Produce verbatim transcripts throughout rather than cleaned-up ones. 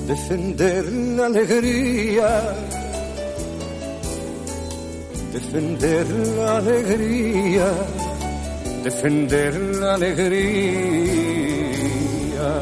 defender la alegría, defender la alegría, defender la alegría,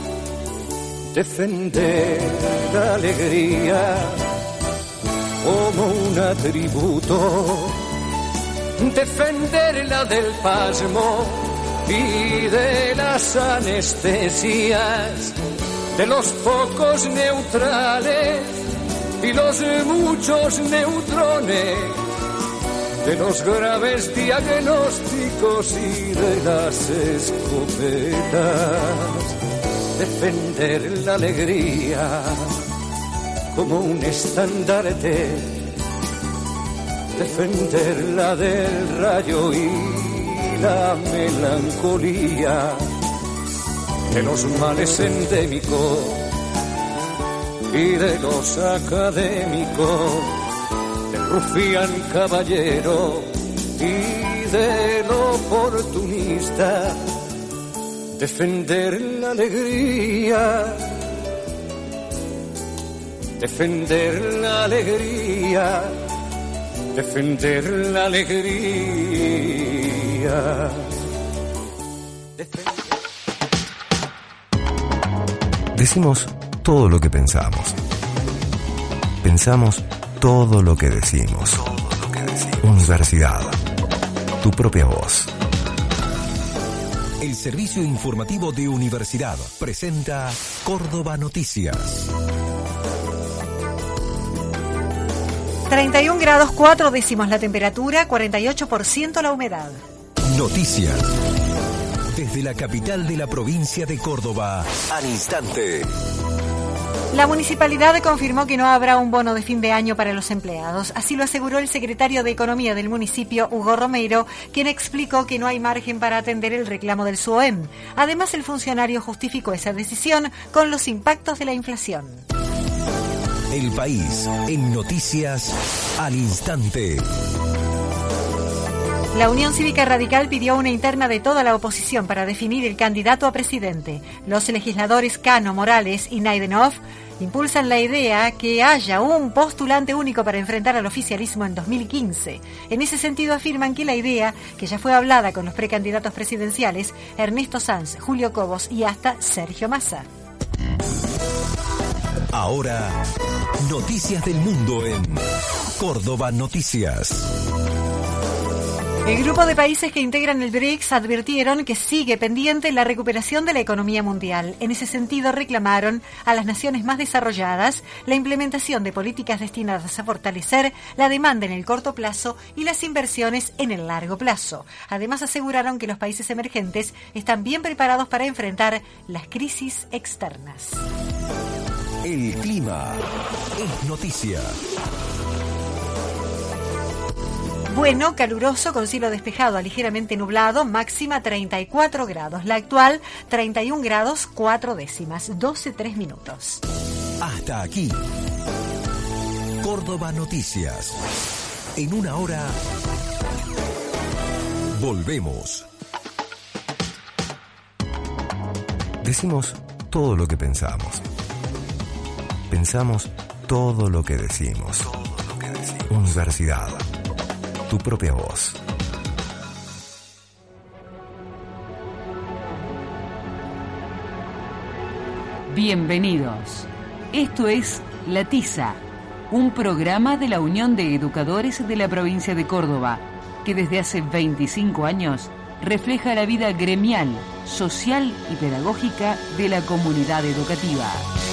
defender la alegría como un atributo, defenderla del pasmo y de las anestesias, de los pocos neutrales y los muchos neutrones, de los graves diagnósticos y de las escopetas, defender la alegría como un estandarte, defenderla del rayo y la melancolía, de los males endémicos y de los académicos, del rufián caballero y del oportunista, defender la alegría, defender la alegría, defender la alegría. Defender. Decimos todo lo que pensamos. Pensamos todo lo que decimos. Todo lo que decimos. Universidad. Tu propia voz. El servicio informativo de Universidad presenta Córdoba Noticias. treinta y un grados cuatro décimos la temperatura, cuarenta y ocho por ciento la humedad. Noticias. Desde la capital de la provincia de Córdoba, al instante. La municipalidad confirmó que no habrá un bono de fin de año para los empleados. Así lo aseguró el secretario de Economía del municipio, Hugo Romero, quien explicó que no hay margen para atender el reclamo del SUOEM. Además, el funcionario justificó esa decisión con los impactos de la inflación. El país en noticias al instante. La Unión Cívica Radical pidió una interna de toda la oposición para definir el candidato a presidente. Los legisladores Cano, Morales y Naidenov impulsan la idea que haya un postulante único para enfrentar al oficialismo en dos mil quince. En ese sentido afirman que la idea, que ya fue hablada con los precandidatos presidenciales Ernesto Sanz, Julio Cobos y hasta Sergio Massa. Ahora, noticias del mundo en Córdoba Noticias. El grupo de países que integran el B R I C S advirtieron que sigue pendiente la recuperación de la economía mundial. En ese sentido, reclamaron a las naciones más desarrolladas la implementación de políticas destinadas a fortalecer la demanda en el corto plazo y las inversiones en el largo plazo. Además, aseguraron que los países emergentes están bien preparados para enfrentar las crisis externas. El clima es noticia. Bueno, caluroso con cielo despejado a ligeramente nublado, máxima treinta y cuatro grados. La actual, treinta y un grados cuatro décimas, doce tres minutos. Hasta aquí. Córdoba Noticias. En una hora, volvemos. Decimos todo lo que pensamos. Pensamos todo lo que decimos. Todo lo que decimos. Universidad. Tu propia voz. Bienvenidos. Esto es La Tiza, un programa de la Unión de Educadores de la provincia de Córdoba, que desde hace veinticinco años refleja la vida gremial, social y pedagógica de la comunidad educativa.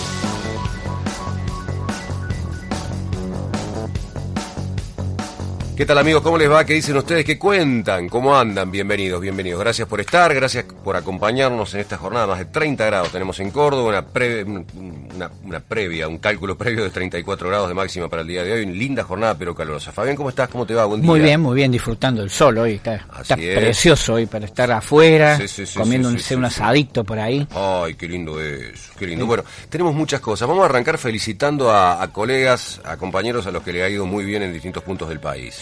¿Qué tal, amigos? ¿Cómo les va? ¿Qué dicen ustedes? ¿Qué cuentan? ¿Cómo andan? Bienvenidos, bienvenidos. Gracias por estar, gracias por acompañarnos en esta jornada. Más de treinta grados tenemos en Córdoba, una, pre, una, una previa, un cálculo previo de treinta y cuatro grados de máxima para el día de hoy. Una linda jornada, pero calurosa. Fabián, ¿cómo estás? ¿Cómo te va? Buen día. Muy bien, muy bien, disfrutando el sol hoy. Está, está precioso hoy para estar afuera, sí, sí, sí, comiendo sí, un, sí, un sí, asadito por ahí. Ay, qué lindo es, qué lindo. Sí. Bueno, tenemos muchas cosas. Vamos a arrancar felicitando a, a colegas, a compañeros a los que le ha ido muy bien en distintos puntos del país.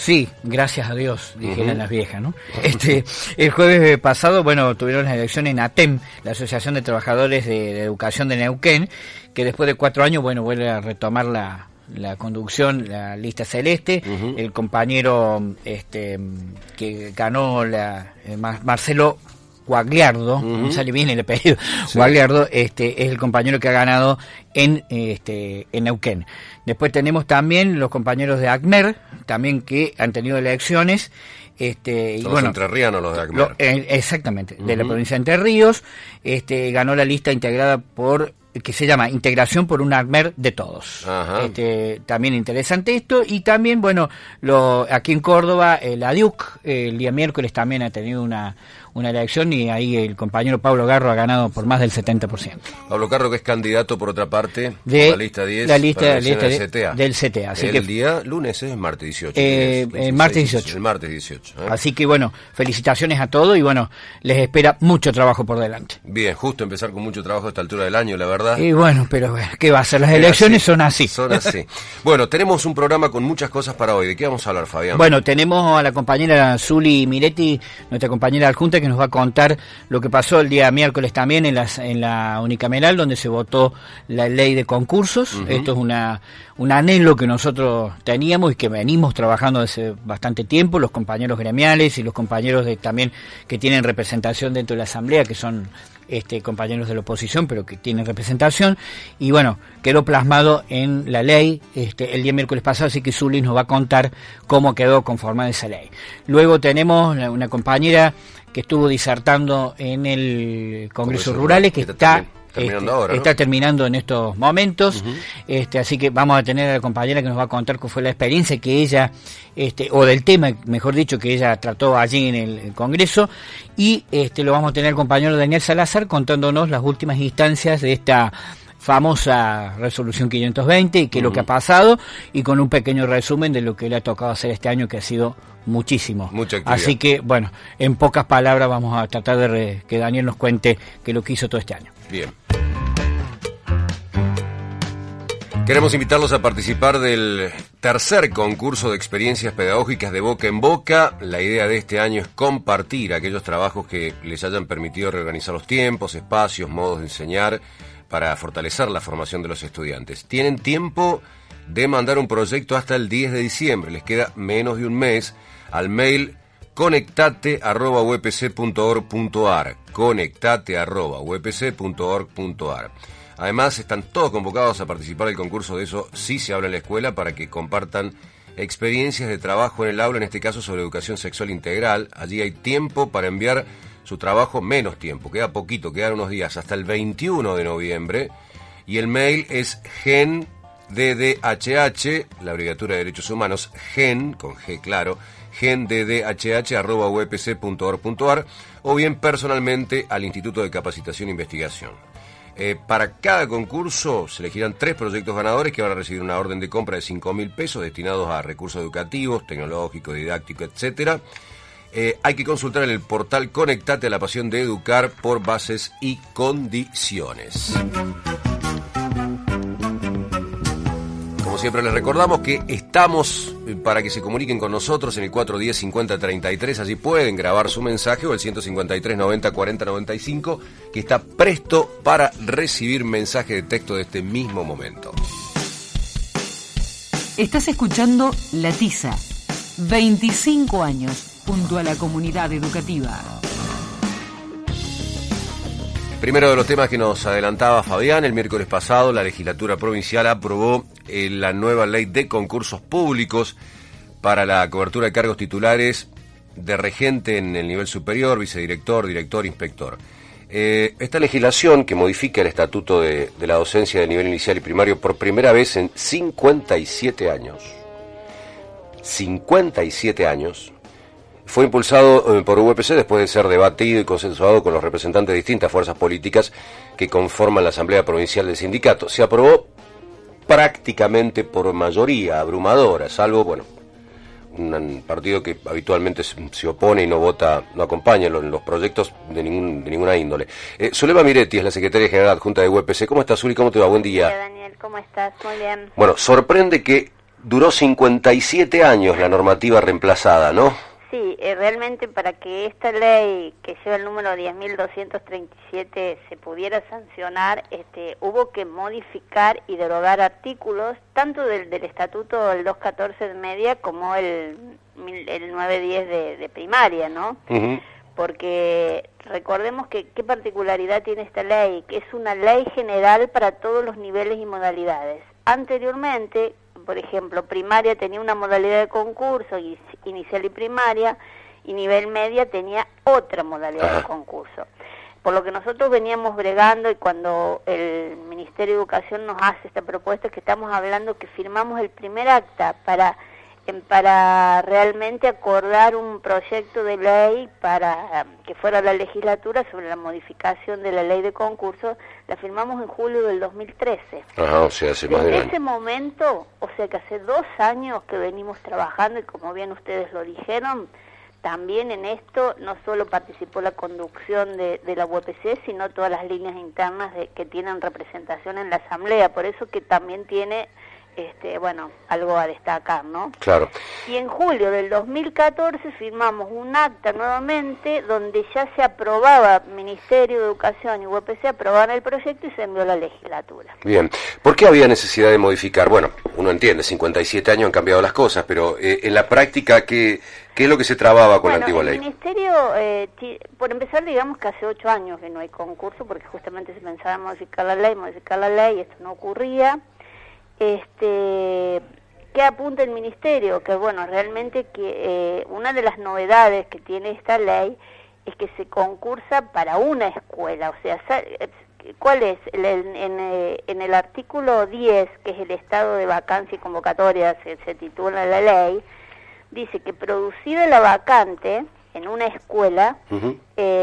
Sí, gracias a Dios, dijeron Uh-huh. las viejas, ¿no? Este, el jueves pasado, bueno, tuvieron las elecciones en ATEM, la Asociación de Trabajadores de, de Educación de Neuquén, que después de cuatro años, bueno, vuelve a retomar la, la conducción, la lista celeste. Uh-huh. El compañero este que ganó, la eh, Mar- Marcelo Guagliardo, uh-huh. no sale bien el apellido, sí. Guagliardo, este, es el compañero que ha ganado en este en Neuquén. Después tenemos también los compañeros de ACMER, también que han tenido elecciones. Este, Son y los bueno, entrerrianos los de ACMER. Lo, eh, exactamente, uh-huh. de la provincia de Entre Ríos. Este, ganó la lista integrada por, que se llama Integración por un ACMER de Todos. Ajá. Este, también interesante esto. Y también, bueno, lo, aquí en Córdoba, eh, la D U C, eh, el día miércoles también ha tenido una, una elección y ahí el compañero Pablo Garro ha ganado por más del setenta por ciento. Pablo Garro, que es candidato, por otra parte, de por la lista diez, la lista, para la lista del de, C T A. Del C T A. Así el que, día lunes es martes dieciocho. Eh, quince, el martes dieciocho. El martes dieciocho. ¿eh? Así que, bueno, felicitaciones a todos y, bueno, les espera mucho trabajo por delante. Bien, justo empezar con mucho trabajo a esta altura del año, la verdad. Y bueno, pero ¿qué va a ser? Las elecciones son así. Son así. Bueno, tenemos un programa con muchas cosas para hoy. ¿De qué vamos a hablar, Fabián? Bueno, tenemos a la compañera Zuli Miretti, nuestra compañera adjunta, que nos va a contar lo que pasó el día miércoles también en, las, en la unicameral, donde se votó la ley de concursos. Uh-huh. Esto es una un anhelo que nosotros teníamos y que venimos trabajando desde bastante tiempo, los compañeros gremiales y los compañeros de también que tienen representación dentro de la asamblea, que son este compañeros de la oposición, pero que tienen representación, y bueno, quedó plasmado en la ley este el día miércoles pasado, así que Zuli nos va a contar cómo quedó conformada esa ley. Luego tenemos una compañera que estuvo disertando en el Congreso Rurales, que está terminando este, ahora, ¿no? está terminando en estos momentos. Uh-huh. este así que vamos a tener a la compañera que nos va a contar cuál fue la experiencia que ella este o del tema, mejor dicho, que ella trató allí en el, el Congreso, y este lo vamos a tener al compañero Daniel Salazar contándonos las últimas instancias de esta famosa resolución quinientos veinte y qué es uh-huh. lo que ha pasado, y con un pequeño resumen de lo que le ha tocado hacer este año, que ha sido muchísimo. Mucha actividad. Así que, bueno, en pocas palabras vamos a tratar de re, que Daniel nos cuente qué es lo que hizo todo este año. Bien. Queremos invitarlos a participar del tercer concurso de experiencias pedagógicas de Boca en Boca. La idea de este año es compartir aquellos trabajos que les hayan permitido reorganizar los tiempos, espacios, modos de enseñar para fortalecer la formación de los estudiantes. Tienen tiempo de mandar un proyecto hasta el diez de diciembre. Les queda menos de un mes al mail conectate arroba u e p c punto org punto a r. Conectate arroba u e p c punto org punto a r. Además, están todos convocados a participar del concurso, de eso sí se habla en la escuela, para que compartan experiencias de trabajo en el aula, en este caso sobre educación sexual integral. Allí hay tiempo para enviar su trabajo, menos tiempo, queda poquito, quedan unos días, hasta el veintiuno de noviembre, y el mail es gen d d h h, la abreviatura de Derechos Humanos, gen, con G claro, gen d d h h arroba u e p c punto org punto a r, o bien personalmente al Instituto de Capacitación e Investigación. Eh, para cada concurso se elegirán tres proyectos ganadores que van a recibir una orden de compra de cinco mil pesos destinados a recursos educativos, tecnológicos, didácticos, etcétera. Eh, hay que consultar en el portal Conectate a la Pasión de Educar por bases y condiciones. Como siempre les recordamos que estamos para que se comuniquen con nosotros en el cuatro uno cero, cincuenta, treinta y tres, allí pueden grabar su mensaje, o el ciento cincuenta y tres, noventa, cuarenta, noventa y cinco, que está presto para recibir mensaje de texto de este mismo momento. Estás escuchando La Tiza, veinticinco años junto a la comunidad educativa. Primero de los temas que nos adelantaba Fabián, el miércoles pasado la legislatura provincial aprobó eh, la nueva ley de concursos públicos para la cobertura de cargos titulares de regente en el nivel superior, vicedirector, director, inspector. Eh, esta legislación, que modifica el estatuto de, de la docencia de nivel inicial y primario por primera vez en cincuenta y siete años, cincuenta y siete años, fue impulsado eh, por U E P C después de ser debatido y consensuado con los representantes de distintas fuerzas políticas que conforman la Asamblea Provincial del Sindicato. Se aprobó prácticamente por mayoría abrumadora, salvo, bueno, un partido que habitualmente se opone y no vota, no acompaña los, los proyectos de ningún de ninguna índole. Eh, Zulema Miretti es la secretaria general adjunta de U E P C. ¿Cómo estás, Zuli? ¿Cómo te va? Buen día. Hola, Daniel, ¿cómo estás? Muy bien. Bueno, sorprende que duró cincuenta y siete años la normativa reemplazada, ¿no? Sí, eh, realmente para que esta ley que lleva el número diez mil doscientos treinta y siete se pudiera sancionar, este, hubo que modificar y derogar artículos tanto del, del estatuto del doscientos catorce de media como el, el novecientos diez de, de primaria, ¿no? Uh-huh. Porque recordemos que qué particularidad tiene esta ley, que es una ley general para todos los niveles y modalidades. Anteriormente, por ejemplo, primaria tenía una modalidad de concurso, inicial y primaria, y nivel media tenía otra modalidad Ajá. de concurso. Por lo que nosotros veníamos bregando, y cuando el Ministerio de Educación nos hace esta propuesta, es que estamos hablando que firmamos el primer acta para, para realmente acordar un proyecto de ley para que fuera la legislatura sobre la modificación de la ley de concursos. La firmamos en julio del dos mil trece. Ajá, o sea, hace más de un año. En ese momento, o sea que hace dos años que venimos trabajando, y como bien ustedes lo dijeron, también en esto no solo participó la conducción de, de la U P C, sino todas las líneas internas de, que tienen representación en la Asamblea, por eso que también tiene, este, bueno, algo a destacar, ¿no? Claro. Y en julio del dos mil catorce firmamos un acta nuevamente donde ya se aprobaba, Ministerio de Educación y U P C aprobaban el proyecto y se envió a la legislatura. Bien. ¿Por qué había necesidad de modificar? Bueno, uno entiende, cincuenta y siete años han cambiado las cosas, pero eh, en la práctica, ¿qué, ¿qué es lo que se trababa con bueno, la antigua el ley? El Ministerio, eh, t- por empezar, digamos que hace ocho años que no hay concurso, porque justamente se pensaba en modificar la ley, modificar la ley, y esto no ocurría. Este, ¿qué apunta el Ministerio? Que bueno, realmente que eh, una de las novedades que tiene esta ley es que se concursa para una escuela, o sea, ¿cuál es? El, el, en, en el artículo diez, que es el estado de vacancia y convocatoria, se, se titula la ley, dice que producida la vacante en una escuela, uh-huh.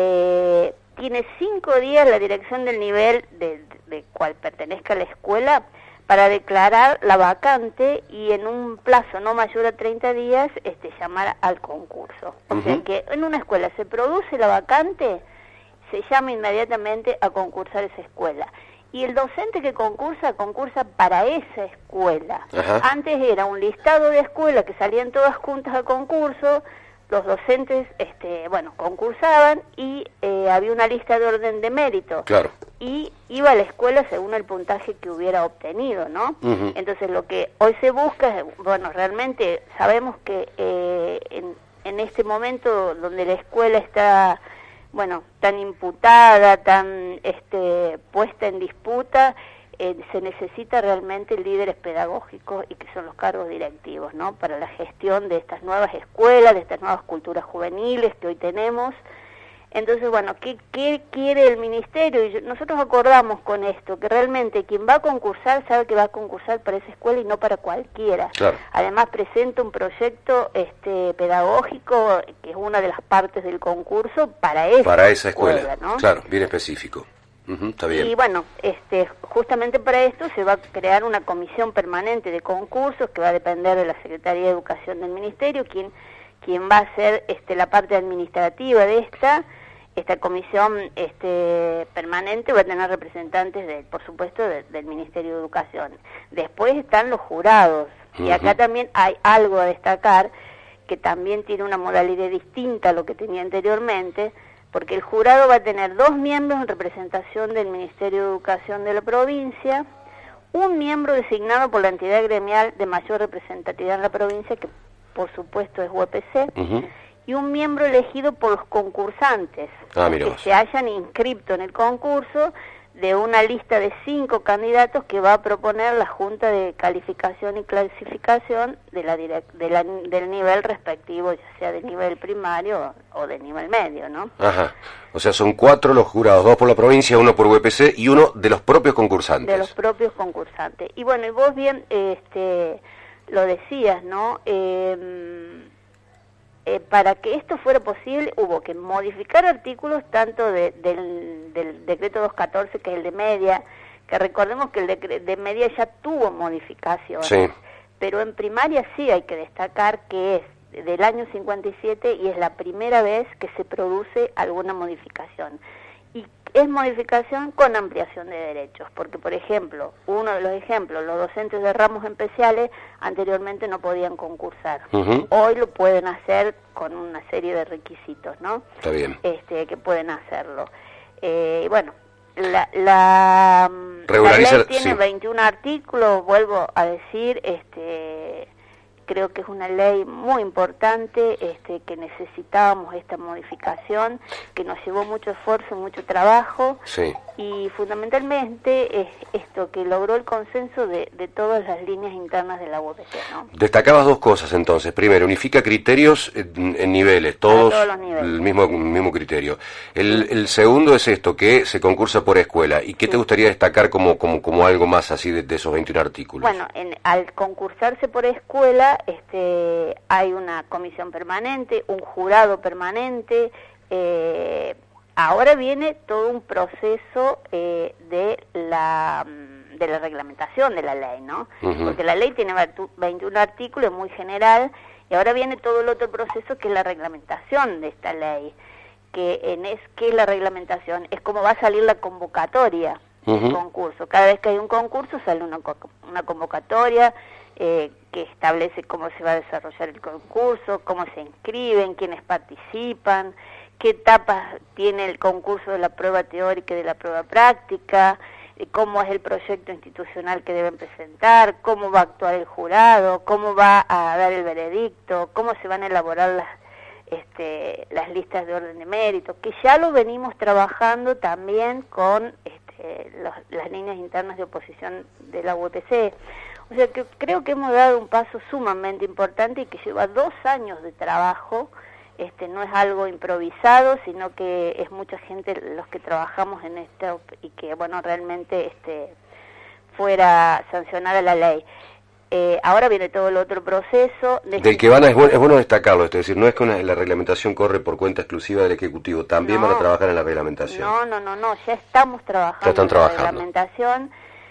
eh, tiene cinco días la dirección del nivel de, de, de cual pertenezca a la escuela para declarar la vacante y en un plazo no mayor a treinta días este, llamar al concurso. O uh-huh. sea que en una escuela se produce la vacante, se llama inmediatamente a concursar esa escuela. Y el docente que concursa, concursa para esa escuela. Ajá. Antes era un listado de escuelas que salían todas juntas al concurso, los docentes, este, bueno, concursaban y eh, había una lista de orden de mérito. Claro. Y iba a la escuela según el puntaje que hubiera obtenido, ¿no? Uh-huh. Entonces lo que hoy se busca es, bueno, realmente sabemos que eh, en, en este momento donde la escuela está, bueno, tan imputada, tan este, puesta en disputa, eh, se necesita realmente líderes pedagógicos y que son los cargos directivos, ¿no? Para la gestión de estas nuevas escuelas, de estas nuevas culturas juveniles que hoy tenemos. Entonces, bueno, ¿qué, qué quiere el Ministerio? Y yo, nosotros acordamos con esto, que realmente quien va a concursar sabe que va a concursar para esa escuela y no para cualquiera. Claro. Además, presenta un proyecto este, pedagógico, que es una de las partes del concurso, para esa, para esa escuela, escuela, ¿no? Claro, bien específico. Uh-huh, está bien. Y bueno, este, justamente para esto se va a crear una comisión permanente de concursos que va a depender de la Secretaría de Educación del Ministerio, quien, quien va a hacer este, la parte administrativa de esta. Esta comisión este, permanente va a tener representantes, de, por supuesto, de, del Ministerio de Educación. Después están los jurados. Uh-huh. Y acá también hay algo a destacar, que también tiene una modalidad distinta a lo que tenía anteriormente, porque el jurado va a tener dos miembros en representación del Ministerio de Educación de la provincia, un miembro designado por la entidad gremial de mayor representatividad en la provincia, que por supuesto es U P C, uh-huh. y un miembro elegido por los concursantes, ah, que se hayan inscrito en el concurso, de una lista de cinco candidatos que va a proponer la Junta de Calificación y Clasificación de la direct, de la, del nivel respectivo, ya sea de nivel primario o, o de nivel medio, ¿no? Ajá. O sea, son cuatro los jurados, dos por la provincia, uno por U P C y uno de los propios concursantes. De los propios concursantes. Y bueno, y vos bien este, lo decías, ¿no? Eh, Eh, para que esto fuera posible hubo que modificar artículos tanto de, del, del decreto doscientos catorce, que es el de media, que recordemos que el de, de media ya tuvo modificaciones, sí. Pero en primaria sí hay que destacar que es del año cincuenta y siete y es la primera vez que se produce alguna modificación. y es modificación con ampliación de derechos, porque por ejemplo, uno de los ejemplos, los docentes de ramos especiales anteriormente no podían concursar, uh-huh. hoy lo pueden hacer con una serie de requisitos, ¿no? Está bien. Este, que pueden hacerlo. Eh, y bueno, la, la, la ley tiene sí. veintiún artículos, vuelvo a decir, este... creo que es una ley muy importante, este, que necesitábamos esta modificación, que nos llevó mucho esfuerzo, mucho trabajo, sí. y fundamentalmente es esto, que logró el consenso de, de todas las líneas internas de la U P C, ¿no? Destacabas dos cosas entonces. Primero, unifica criterios en, en niveles, todos, todos los niveles. el mismo, mismo criterio. El, el segundo es esto, que se concursa por escuela. ¿Y qué sí. te gustaría destacar como, como, como algo más así de, de esos veintiún artículos? Bueno, en, al concursarse por escuela, Este, hay una comisión permanente, un jurado permanente, eh, ahora viene todo un proceso eh, de la de la reglamentación de la ley, ¿no? Uh-huh. Porque la ley tiene veintiún artículos, muy general, y ahora viene todo el otro proceso que es la reglamentación de esta ley, que en es que es la reglamentación, es cómo va a salir la convocatoria uh-huh. del concurso. Cada vez que hay un concurso sale una, una convocatoria, Eh, que establece cómo se va a desarrollar el concurso, cómo se inscriben, quiénes participan, qué etapas tiene el concurso de la prueba teórica y de la prueba práctica, eh, cómo es el proyecto institucional que deben presentar, cómo va a actuar el jurado, cómo va a dar el veredicto, cómo se van a elaborar las, este, las listas de orden de mérito, que ya lo venimos trabajando también con este, los, las líneas internas de oposición de la U P C. O sea que creo que hemos dado un paso sumamente importante y que lleva dos años de trabajo, este, no es algo improvisado, sino que es mucha gente los que trabajamos en esto y que, bueno, realmente este, fuera sancionada la ley. Eh, ahora viene todo el otro proceso. De Del que van a, es, bueno, es bueno destacarlo, es decir, no es que una, la reglamentación corre por cuenta exclusiva del Ejecutivo, también no, van a trabajar en la reglamentación. No, no, no, no, ya estamos trabajando ya están en trabajando. la reglamentación.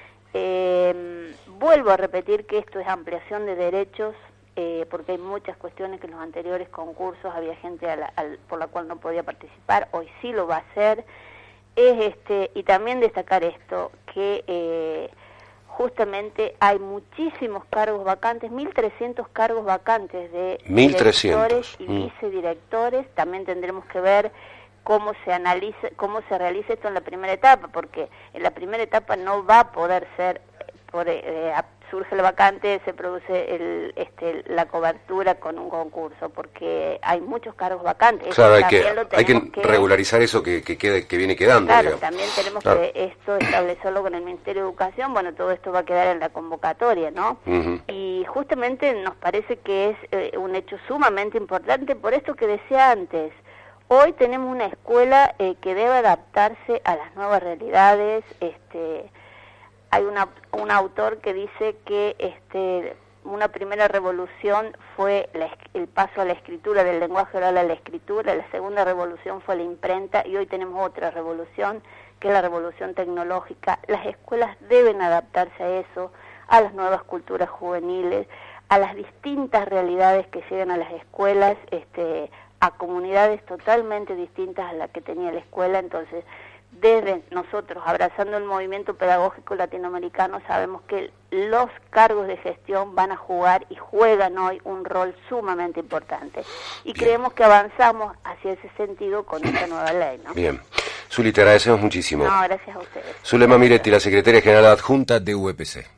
Eh, vuelvo a repetir que esto es ampliación de derechos, eh, porque hay muchas cuestiones que en los anteriores concursos había gente a la, al, por la cual no podía participar, hoy sí lo va a hacer. Es este y también destacar esto, que eh, justamente hay muchísimos cargos vacantes, mil trescientos cargos vacantes de directores y mm. vicedirectores. También tendremos que ver cómo se analiza, cómo se realiza esto en la primera etapa, porque en la primera etapa no va a poder ser, por, eh, surge la vacante, se produce el, este, la cobertura con un concurso, porque hay muchos cargos vacantes. Claro, hay que, hay que, que regularizar eso que, que, quede, que viene quedando. Claro, digamos. También tenemos claro. que esto establecerlo con el Ministerio de Educación, bueno, todo esto va a quedar en la convocatoria, ¿no? Uh-huh. Y justamente nos parece que es eh, un hecho sumamente importante, por esto que decía antes. Hoy tenemos una escuela eh, que debe adaptarse a las nuevas realidades. Este, hay una, un autor que dice que este, una primera revolución fue la, el paso a la escritura, del lenguaje oral a la escritura, la segunda revolución fue la imprenta y hoy tenemos otra revolución, que es la revolución tecnológica. Las escuelas deben adaptarse a eso, a las nuevas culturas juveniles, a las distintas realidades que llegan a las escuelas, este, a comunidades totalmente distintas a las que tenía la escuela. Entonces, desde nosotros, abrazando el movimiento pedagógico latinoamericano, sabemos que los cargos de gestión van a jugar y juegan hoy un rol sumamente importante. Y Bien. creemos que avanzamos hacia ese sentido con esta nueva ley, ¿no? Bien. Zuli, te agradecemos muchísimo. No, gracias a ustedes. Zulema Miretti, la secretaria general adjunta de U P C.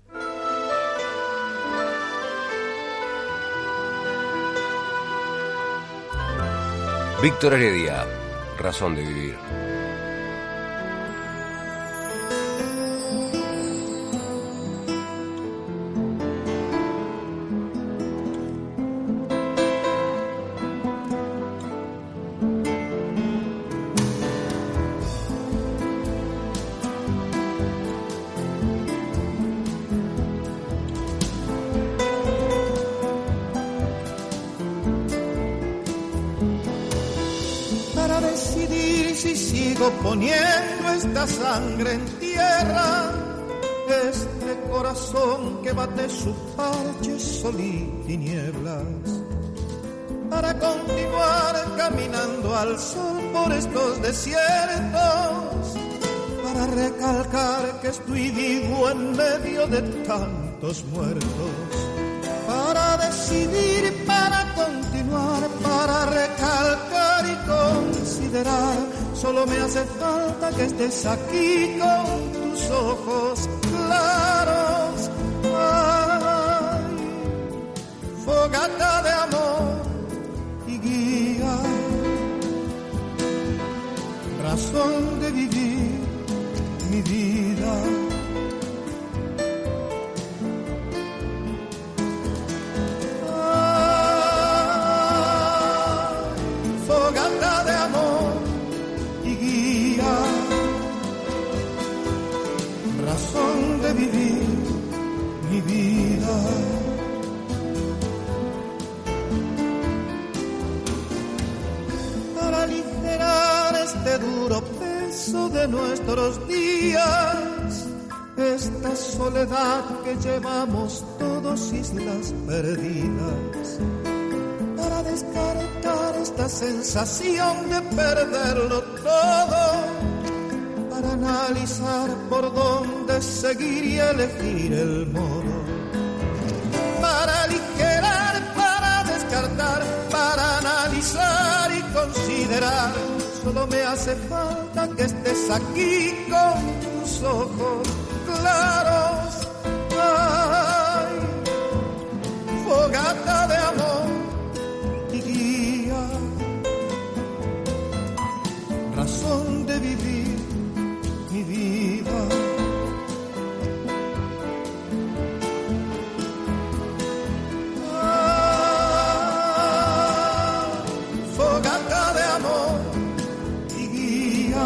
Víctor Heredia, razón de vivir. Poniendo esta sangre en tierra, este corazón que bate su parche sol y tinieblas. para continuar caminando al sol por estos desiertos, para recalcar que estoy vivo en medio de tantos muertos, para decidir, para continuar, para recalcar y considerar. Solo me hace falta que estés aquí con tus ojos claros. Ay, fogata de amor y guía, razón de vivir mi vida. Fogata de amor y guía, razón de vivir mi vida. Para aligerar este duro peso de nuestros días, esta soledad que llevamos todos, islas perdidas, para descartar esta sensación de perderlo todo, para analizar por dónde seguir y elegir el modo, para aligerar, para descartar, para analizar y considerar. Solo me hace falta que estés aquí con tus ojos claros. Ay, fogata de amor y guía, razón de vivir mi vida. Ah, fogata de amor y guía,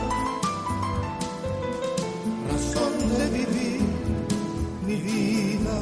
razón de vivir mi vida.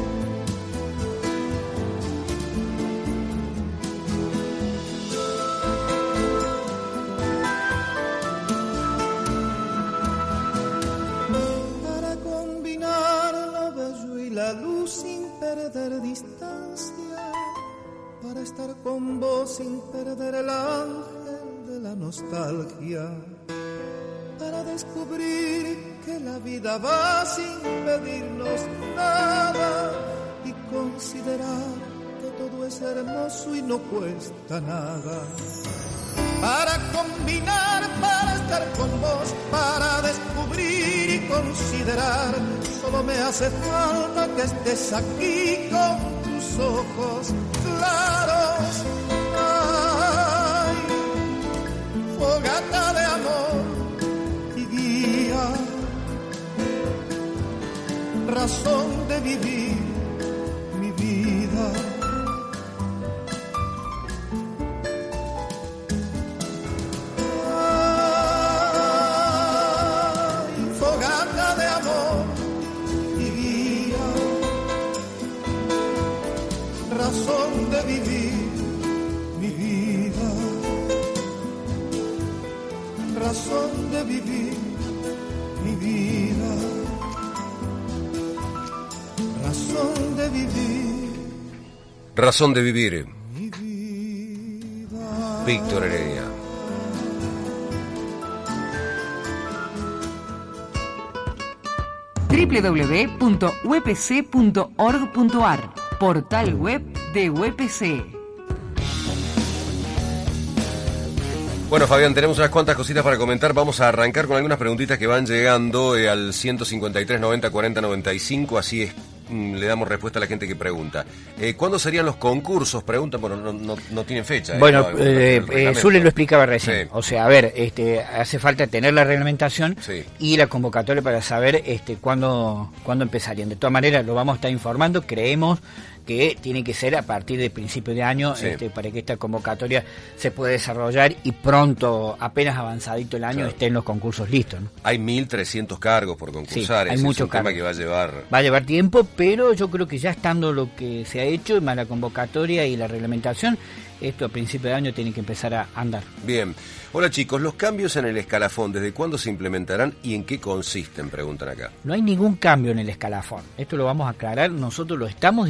La luz sin perder distancia, para estar con vos sin perder el ángel de la nostalgia, para descubrir que la vida va sin pedirnos nada y considerar que todo es hermoso y no cuesta nada. Para combinar, para estar con vos, para descubrir y considerar. Solo me hace falta que estés aquí con tus ojos claros. Ay, fogata de amor y guía, razón de vivir mi vida. Razón de vivir mi vida, razón de vivir mi vida, razón de vivir, razón de vivir. Mi vida. Víctor Heredia. doble u doble u doble u punto u e p c punto org punto a r, portal web de U E P C. Bueno, Fabián, tenemos unas cuantas cositas para comentar. Vamos a arrancar con algunas preguntitas que van llegando eh, al ciento cincuenta y tres, noventa, cuarenta, noventa y cinco, así es. Le damos respuesta a la gente que pregunta. Eh, ¿Cuándo serían los concursos? Preguntan, bueno, no, no, no tienen fecha. Bueno, ¿no? eh, eh, Zule lo explicaba recién. Sí. O sea, a ver, este, hace falta tener la reglamentación Sí. y la convocatoria para saber este, cuándo, cuándo empezarían. De todas maneras, lo vamos a estar informando. Creemos que tiene que ser a partir del principio de año Sí. este, para que esta convocatoria se pueda desarrollar y pronto, apenas avanzadito el año, Claro. estén los concursos listos, ¿no? Hay mil trescientos cargos por concursar. Sí, hay Ese mucho es un tema cargo. que va a llevar... Va a llevar tiempo, pero yo creo que ya estando lo que se ha hecho, más la convocatoria y la reglamentación, esto a principio de año tiene que empezar a andar. Bien. Hola chicos, los cambios en el escalafón, ¿desde cuándo se implementarán y en qué consisten? Preguntan acá. No hay ningún cambio en el escalafón. Esto lo vamos a aclarar. Nosotros lo estamos discutiendo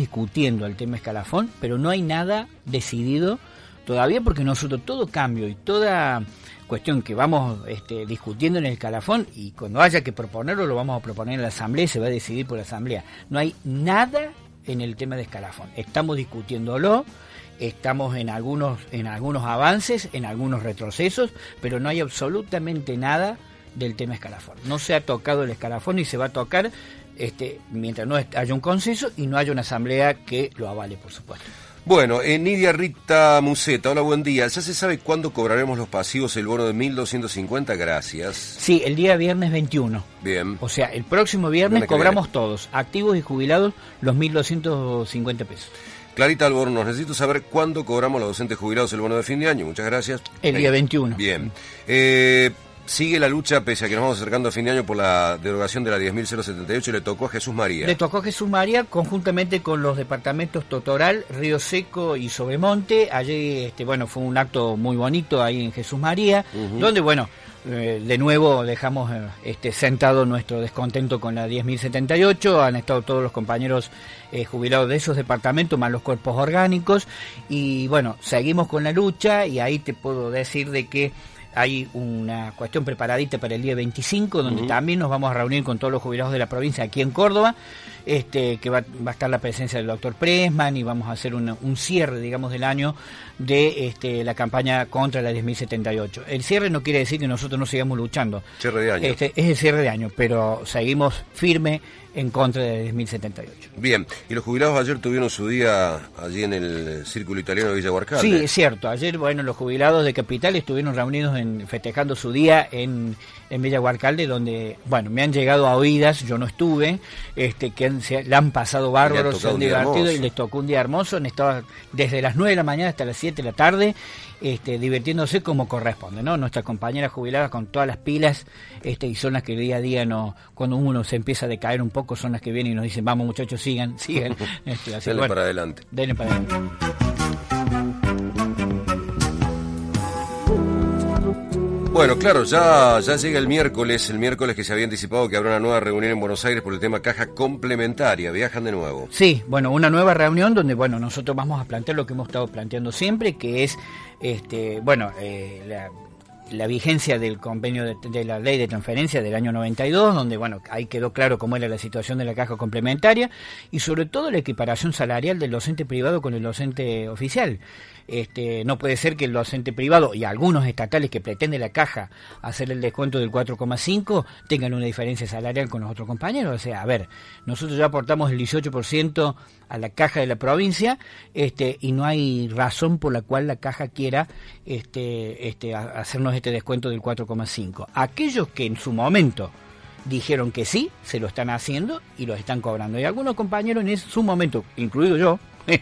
discutiendo el tema escalafón, pero no hay nada decidido todavía, porque nosotros todo cambio y toda cuestión que vamos este, discutiendo en el escalafón, y cuando haya que proponerlo lo vamos a proponer en la asamblea y se va a decidir por la asamblea. No hay nada en el tema de escalafón. Estamos discutiéndolo, estamos en algunos en algunos avances, en algunos retrocesos, pero no hay absolutamente nada del tema escalafón. No se ha tocado el escalafón y se va a tocar este mientras no haya un consenso y no haya una asamblea que lo avale, por supuesto. Bueno, eh, Nidia Rita Museta, hola, buen día. ¿Ya se sabe cuándo cobraremos los pasivos el bono de mil doscientos cincuenta? Gracias. Sí, el día viernes veintiuno. Bien. O sea, el próximo viernes cobramos todos, activos y jubilados, los mil doscientos cincuenta pesos. Clarita Albornoz, necesito saber cuándo cobramos los docentes jubilados el bono de fin de año. Muchas gracias. El día veintiuno. Bien. Eh... Sigue la lucha, pese a que nos vamos acercando a fin de año, por la derogación de la diez mil setenta y ocho, y le tocó a Jesús María. Le tocó a Jesús María conjuntamente con los departamentos Totoral, Río Seco y Sobremonte. Allí, este, bueno, fue un acto muy bonito ahí en Jesús María, uh-huh. donde, bueno, eh, de nuevo dejamos eh, este, sentado nuestro descontento con la diez mil setenta y ocho. Han estado todos los compañeros eh, jubilados de esos departamentos, más los cuerpos orgánicos. Y, bueno, seguimos con la lucha, y ahí te puedo decir de que hay una cuestión preparadita para el día veinticinco, donde uh-huh. también nos vamos a reunir con todos los jubilados de la provincia aquí en Córdoba, este que va, va a estar la presencia del doctor Presman, y vamos a hacer una, un cierre, digamos, del año de este, la campaña contra la diez mil setenta y ocho. El cierre no quiere decir que nosotros no sigamos luchando. Cierre de año. Este, es el cierre de año, pero seguimos firme en contra de la diez mil setenta y ocho. Bien, y los jubilados ayer tuvieron su día allí en el Círculo Italiano de Villa Huarcal. Sí, es cierto. Ayer, bueno, los jubilados de Capital estuvieron reunidos en festejando su día en, en Villa Huarcalde, donde, bueno, me han llegado a oídas, yo no estuve, este que han, se, la han pasado bárbaros, se han divertido y les tocó un día hermoso. Han estado desde las nueve de la mañana hasta las siete de la tarde, este, divirtiéndose como corresponde, ¿no? Nuestras compañeras jubiladas con todas las pilas, este, y son las que día a día, no, cuando uno se empieza a decaer un poco, son las que vienen y nos dicen, vamos muchachos, sigan, sigan. Este, así, denle bueno, para adelante. Denle para adelante. Bueno, claro, ya, ya llega el miércoles, el miércoles que se había anticipado que habrá una nueva reunión en Buenos Aires por el tema caja complementaria. Viajan de nuevo. Sí, bueno, una nueva reunión donde, bueno, nosotros vamos a plantear lo que hemos estado planteando siempre, que es, este, bueno, eh, la... la vigencia del convenio de, de la ley de transferencia del año noventa y dos, donde, bueno, ahí quedó claro cómo era la situación de la caja complementaria, y sobre todo la equiparación salarial del docente privado con el docente oficial. Este, no puede ser que el docente privado y algunos estatales que pretende la caja hacer el descuento del cuatro coma cinco tengan una diferencia salarial con los otros compañeros. O sea, a ver, nosotros ya aportamos el dieciocho por ciento a la caja de la provincia, este, y no hay razón por la cual la caja quiera este, este, hacernos este descuento del cuatro coma cinco. Aquellos que en su momento dijeron que sí, se lo están haciendo y lo están cobrando. Y algunos compañeros en su momento, incluido yo,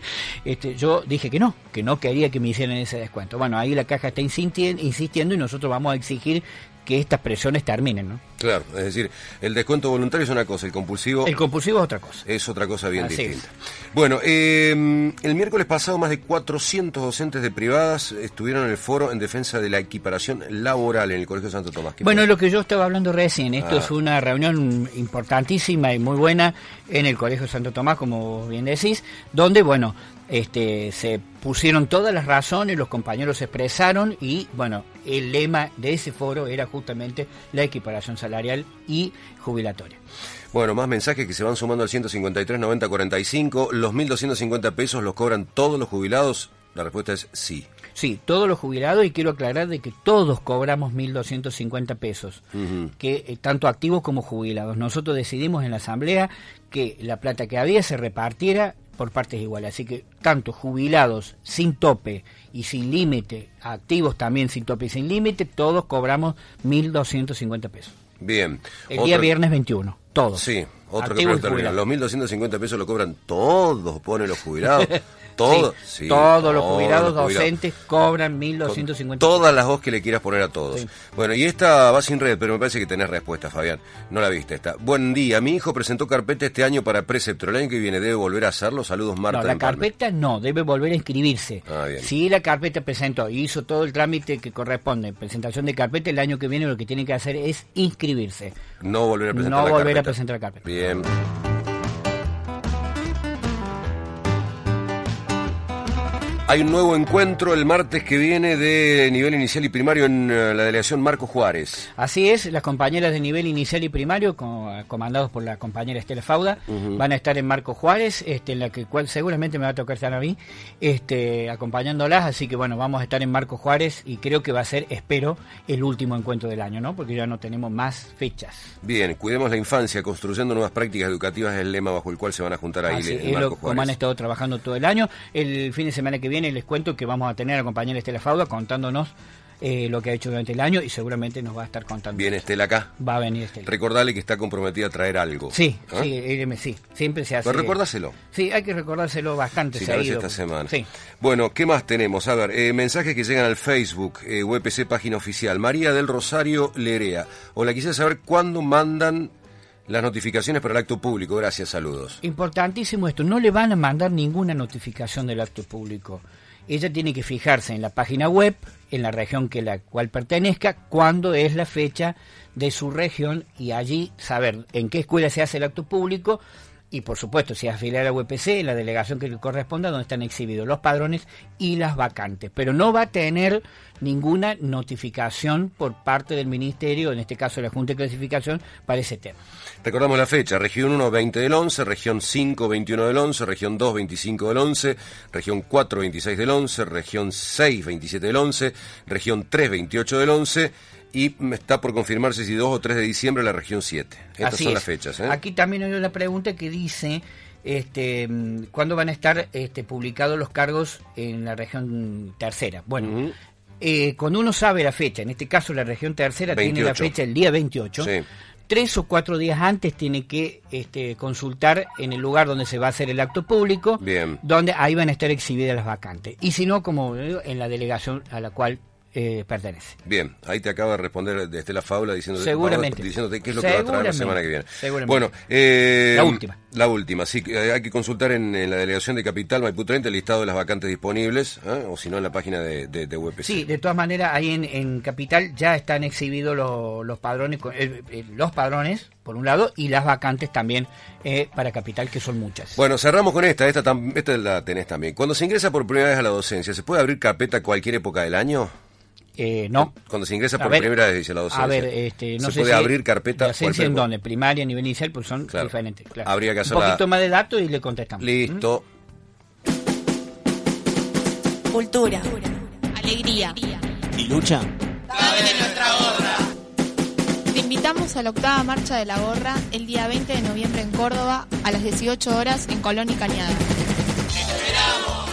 este, yo dije que no, que no quería que me hicieran ese descuento. Bueno, ahí la caja está insistiendo y nosotros vamos a exigir que estas presiones terminen, ¿no? Claro, es decir, el descuento voluntario es una cosa, el compulsivo... El compulsivo es otra cosa. Es otra cosa bien Así distinta. Es. Bueno, eh, el miércoles pasado más de cuatrocientos docentes de privadas estuvieron en el foro en defensa de la equiparación laboral en el Colegio Santo Tomás. Bueno, es lo que yo estaba hablando recién. Esto ah. es una reunión importantísima y muy buena en el Colegio Santo Tomás, como bien decís, donde, bueno, este se pusieron todas las razones, los compañeros se expresaron y, bueno, el lema de ese foro era justamente la equiparación salarial y jubilatoria. Bueno, más mensajes que se van sumando al ciento cincuenta y tres, noventa, cuarenta y cinco. ¿Los mil doscientos cincuenta pesos los cobran todos los jubilados? La respuesta es sí. Sí, todos los jubilados, y quiero aclarar de que todos cobramos mil doscientos cincuenta pesos, uh-huh. que eh, tanto activos como jubilados. Nosotros decidimos en la asamblea que la plata que había se repartiera por partes iguales, así que tanto jubilados sin tope y sin límite, activos también sin tope y sin límite, todos cobramos mil doscientos cincuenta pesos. Bien. El otro... día viernes veintiuno, todos. Sí, otro que preguntarle, los mil doscientos cincuenta pesos lo cobran todos, ponen los jubilados. Todo, sí, sí, todos, todos los jubilados los jubilados. docentes cobran mil doscientos cincuenta. Todas las voz que le quieras poner a todos. Sí. Bueno, y esta va sin red, pero me parece que tenés respuesta, Fabián. No la viste esta. Buen día, mi hijo presentó carpeta este año para preceptor. El año que viene debe volver a hacerlo. Saludos, Marta. No, la carpeta no, debe volver a inscribirse. Ah, bien. Si la carpeta presentó y hizo todo el trámite que corresponde, presentación de carpeta, el año que viene lo que tiene que hacer es inscribirse. No volver a presentar no la volver carpeta. a presentar la carpeta. Bien. Hay un nuevo encuentro el martes que viene de nivel inicial y primario en uh, la delegación Marcos Juárez. Así es, las compañeras de nivel inicial y primario, con, comandados por la compañera Estela Fauda, uh-huh. van a estar en Marcos Juárez, este, en la que cual seguramente me va a tocar estar a mí, este, acompañándolas, así que bueno, vamos a estar en Marcos Juárez y creo que va a ser, espero, el último encuentro del año, ¿no? Porque ya no tenemos más fechas. Bien, cuidemos la infancia, construyendo nuevas prácticas educativas es el lema bajo el cual se van a juntar ahí Así, en es Marcos lo, Juárez. Como han estado trabajando todo el año, el fin de semana que viene les cuento que vamos a tener a la compañera Estela Fauda contándonos eh, lo que ha hecho durante el año y seguramente nos va a estar contando. ¿Viene Estela acá? Va a venir Estela. Recordale que está comprometida a traer algo. Sí, ¿Ah? sí, él, sí, siempre se hace. Pero recordárselo. Sí, hay que recordárselo bastante. Sí, seguido. esta semana. Sí. Bueno, ¿qué más tenemos? A ver, eh, mensajes que llegan al Facebook, eh, U E P C página oficial. María del Rosario Lerea. Hola, quisiera saber cuándo mandan las notificaciones para el acto público. Gracias, saludos. Importantísimo esto, no le van a mandar ninguna notificación del acto público. Ella tiene que fijarse en la página web, en la región que la cual pertenezca, cuándo es la fecha de su región y allí saber en qué escuela se hace el acto público y por supuesto si es afiliada a la U E P C, en la delegación que le corresponda, donde están exhibidos los padrones y las vacantes. Pero no va a tener ninguna notificación por parte del Ministerio, en este caso la Junta de Clasificación, para ese tema. Recordamos la fecha, región uno, veinte del once, región cinco, veintiuno del once, región dos, veinticinco del once, región cuatro, veintiséis del once, región seis, veintisiete del once, región tres, veintiocho del once y está por confirmarse si dos o tres de diciembre la región siete. Estas Así son es. las fechas. ¿eh? Aquí también hay una pregunta que dice este, ¿cuándo van a estar este, publicados los cargos en la región tercera? Bueno, uh-huh. eh, cuando uno sabe la fecha, en este caso la región tercera veintiocho. Tiene la fecha el día veintiocho, sí. Tres o cuatro días antes tiene que este, consultar en el lugar donde se va a hacer el acto público, Bien. donde ahí van a estar exhibidas las vacantes. Y si no, como digo, en la delegación a la cual eh, pertenece. Bien, ahí te acaba de responder de Estela Fauda diciéndote, Seguramente. diciéndote qué es lo que va a traer la semana que viene. Seguramente. Bueno, eh, la última. La última, sí, hay que consultar en, en la delegación de Capital Maipú treinta el listado de las vacantes disponibles, ¿eh? O si no en la página de, de, de U E P C. Sí, de todas maneras ahí en, en Capital ya están exhibidos los, los padrones, eh, eh, los padrones por un lado y las vacantes también eh, para Capital, que son muchas. Bueno, cerramos con esta, esta, tam, esta la tenés también. Cuando se ingresa por primera vez a la docencia, ¿se puede abrir carpeta a cualquier época del año? Eh, no. Cuando se ingresa a por ver, primera vez a la docencia. A ver, este, no ¿se sé puede si abrir carpeta? ¿Docencia en dónde? Primaria, nivel inicial, pues son claro. diferentes. Claro. Habría que hacer un poquito la... más de datos y le contestamos. Listo. ¿Mm? Cultura, alegría y lucha. ¡Caben en nuestra gorra! Te invitamos a la octava marcha de la gorra el día veinte de noviembre en Córdoba a las dieciocho horas en Colón y Cañada. ¡Esperamos!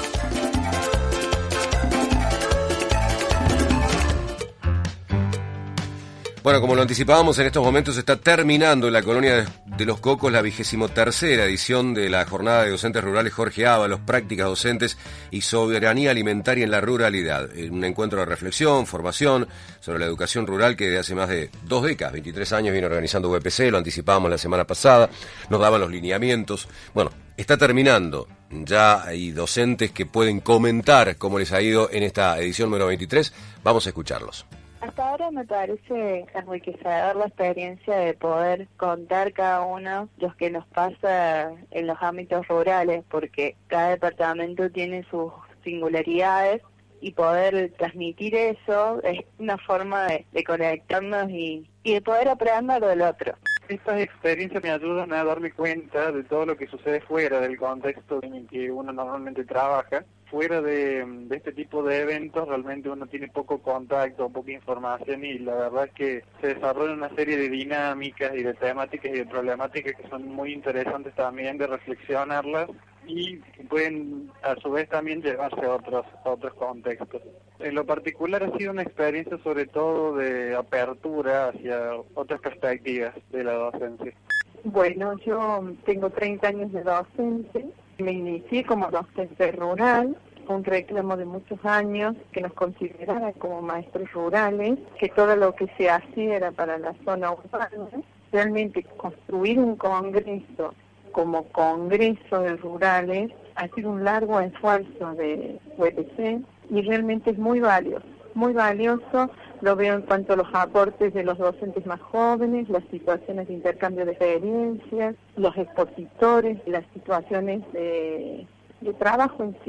Bueno, como lo anticipábamos, en estos momentos está terminando en la colonia de Los Cocos la vigésimo tercera edición de la Jornada de Docentes Rurales Jorge Ábalos, Prácticas Docentes y Soberanía Alimentaria en la Ruralidad. Un encuentro de reflexión, formación sobre la educación rural que desde hace más de dos décadas, veintitrés años, viene organizando U E P C, lo anticipábamos la semana pasada, nos daban los lineamientos. Bueno, está terminando. Ya hay docentes que pueden comentar cómo les ha ido en esta edición número veintitrés. Vamos a escucharlos. Hasta ahora me parece enriquecedor la experiencia de poder contar cada uno lo que nos pasa en los ámbitos rurales, porque cada departamento tiene sus singularidades y poder transmitir eso es una forma de, de conectarnos y, y de poder aprender del otro. Estas experiencias me ayudan a darme cuenta de todo lo que sucede fuera del contexto en el que uno normalmente trabaja. Fuera de, de este tipo de eventos realmente uno tiene poco contacto, poca información y la verdad es que se desarrollan una serie de dinámicas y de temáticas y de problemáticas que son muy interesantes también de reflexionarlas y pueden a su vez también llevarse a otros, a otros contextos. En lo particular ha sido una experiencia sobre todo de apertura hacia otras perspectivas de la docencia. Bueno, yo tengo treinta años de docencia. Me inicié como docente rural, un reclamo de muchos años que nos consideraran como maestros rurales, que todo lo que se hacía era para la zona urbana. Realmente construir un congreso como congreso de rurales ha sido un largo esfuerzo de U E P C y realmente es muy valioso, muy valioso. Lo veo en cuanto a los aportes de los docentes más jóvenes, las situaciones de intercambio de experiencias, los expositores, las situaciones de, de trabajo en sí.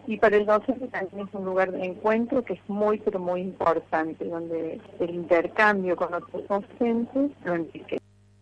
Y para el docente también es un lugar de encuentro que es muy, pero muy importante, donde el intercambio con otros docentes lo enriquece.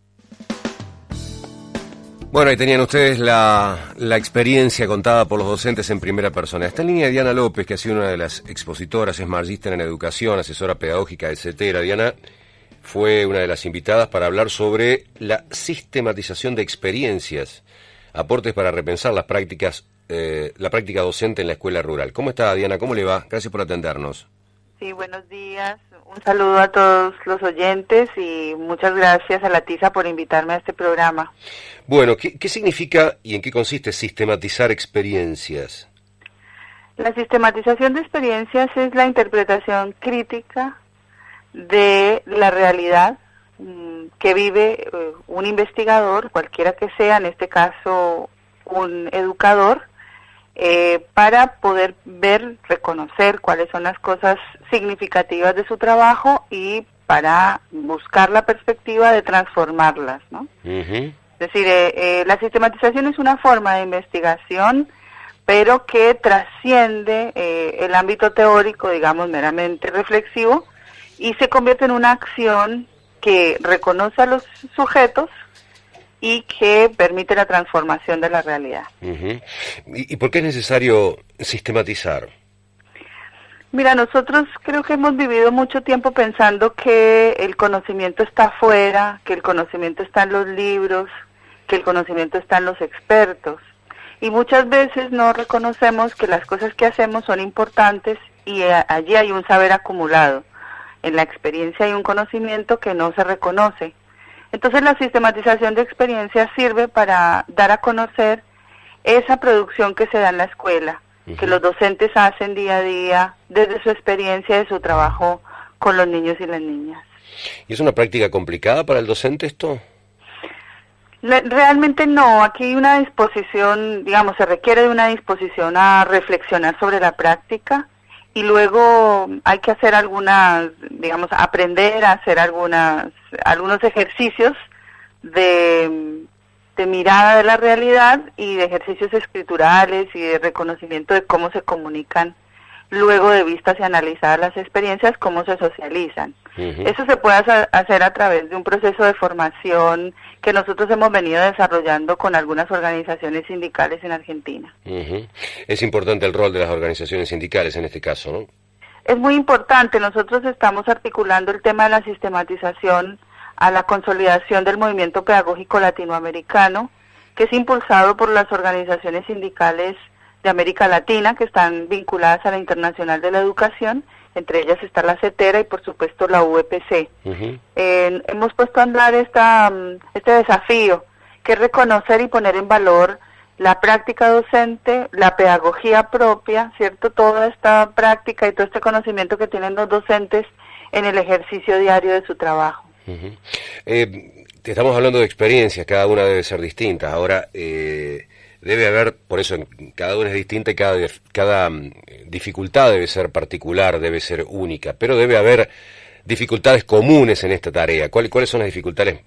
Bueno, ahí tenían ustedes la, la experiencia contada por los docentes en primera persona. Está en línea Diana López, que ha sido una de las expositoras, es magíster en educación, asesora pedagógica, etcétera. Diana fue una de las invitadas para hablar sobre la sistematización de experiencias, aportes para repensar las prácticas, eh, la práctica docente en la escuela rural. ¿Cómo está, Diana? ¿Cómo le va? Gracias por atendernos. Sí, buenos días. Un saludo a todos los oyentes y muchas gracias a la TISA por invitarme a este programa. Bueno, ¿qué, qué significa y en qué consiste sistematizar experiencias? La sistematización de experiencias es la interpretación crítica de la realidad mmm, que vive uh, un investigador, cualquiera que sea, en este caso un educador, eh, para poder ver, reconocer cuáles son las cosas significativas de su trabajo y para buscar la perspectiva de transformarlas, ¿no? Uh-huh. Es decir, eh, eh, la sistematización es una forma de investigación, pero que trasciende eh, el ámbito teórico, digamos, meramente reflexivo, y se convierte en una acción que reconoce a los sujetos y que permite la transformación de la realidad. Uh-huh. ¿Y, ¿Y por qué es necesario sistematizar? Mira, nosotros creo que hemos vivido mucho tiempo pensando que el conocimiento está afuera, que el conocimiento está en los libros, que el conocimiento está en los expertos. Y muchas veces no reconocemos que las cosas que hacemos son importantes y a, allí hay un saber acumulado. En la experiencia hay un conocimiento que no se reconoce. Entonces la sistematización de experiencias sirve para dar a conocer esa producción que se da en la escuela, uh-huh. que los docentes hacen día a día desde su experiencia, de su trabajo con los niños y las niñas. ¿Y es una práctica complicada para el docente esto? Le, realmente no, aquí hay una disposición, digamos, se requiere de una disposición a reflexionar sobre la práctica y luego hay que hacer algunas, digamos, aprender a hacer algunas, algunos ejercicios de, de mirada de la realidad y de ejercicios escriturales y de reconocimiento de cómo se comunican luego de vistas y analizadas las experiencias, cómo se socializan. Uh-huh. Eso se puede hacer a través de un proceso de formación que nosotros hemos venido desarrollando con algunas organizaciones sindicales en Argentina. Uh-huh. Es importante el rol de las organizaciones sindicales en este caso, ¿no? Es muy importante. Nosotros estamos articulando el tema de la sistematización a la consolidación del movimiento pedagógico latinoamericano, que es impulsado por las organizaciones sindicales de América Latina, que están vinculadas a la Internacional de la Educación, entre ellas está la CETERA y por supuesto la U E P C. Uh-huh. Eh, hemos puesto a andar esta, este desafío, que es reconocer y poner en valor la práctica docente, la pedagogía propia, ¿cierto? Toda esta práctica y todo este conocimiento que tienen los docentes en el ejercicio diario de su trabajo. Uh-huh. Eh, te estamos hablando de experiencias, cada una debe ser distinta. Ahora, eh, debe haber, por eso cada una es distinta y cada, cada dificultad debe ser particular, debe ser única, pero debe haber dificultades comunes en esta tarea. ¿Cuál, ¿Cuáles son las dificultades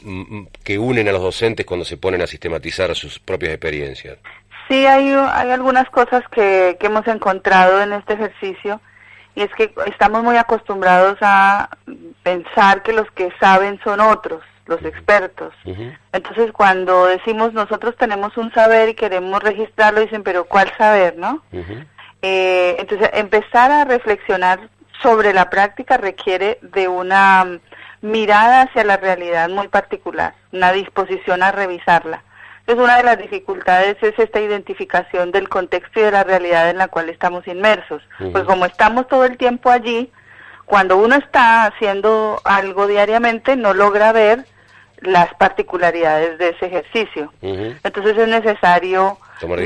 que unen a los docentes cuando se ponen a sistematizar sus propias experiencias? Sí, hay, hay algunas cosas que, que hemos encontrado en este ejercicio, y es que estamos muy acostumbrados a pensar que los que saben son otros, los expertos. Uh-huh. Entonces cuando decimos nosotros tenemos un saber y queremos registrarlo, dicen, pero ¿cuál saber, no? Uh-huh. Eh, entonces empezar a reflexionar sobre la práctica requiere de una mirada hacia la realidad muy particular, una disposición a revisarla. Entonces una de las dificultades es esta identificación del contexto y de la realidad en la cual estamos inmersos. Uh-huh. Pues como estamos todo el tiempo allí, cuando uno está haciendo algo diariamente no logra ver las particularidades de ese ejercicio. Uh-huh. Entonces es necesario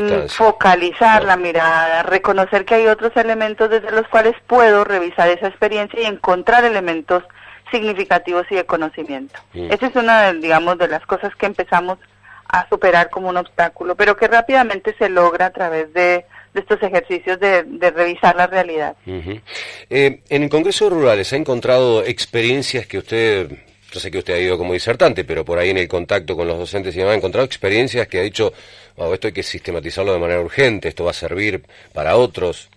focalizar la mirada, reconocer que hay otros elementos desde los cuales puedo revisar esa experiencia y encontrar elementos significativos y de conocimiento. Uh-huh. Esa es una, de, digamos, de las cosas que empezamos a superar como un obstáculo, pero que rápidamente se logra a través de, de estos ejercicios de, de revisar la realidad. Uh-huh. Eh, en el Congreso de Rurales, ¿ha encontrado experiencias que usted yo sé que usted ha ido como disertante, pero por ahí en el contacto con los docentes y demás, ha encontrado experiencias que ha dicho, wow, esto hay que sistematizarlo de manera urgente, esto va a servir para otros.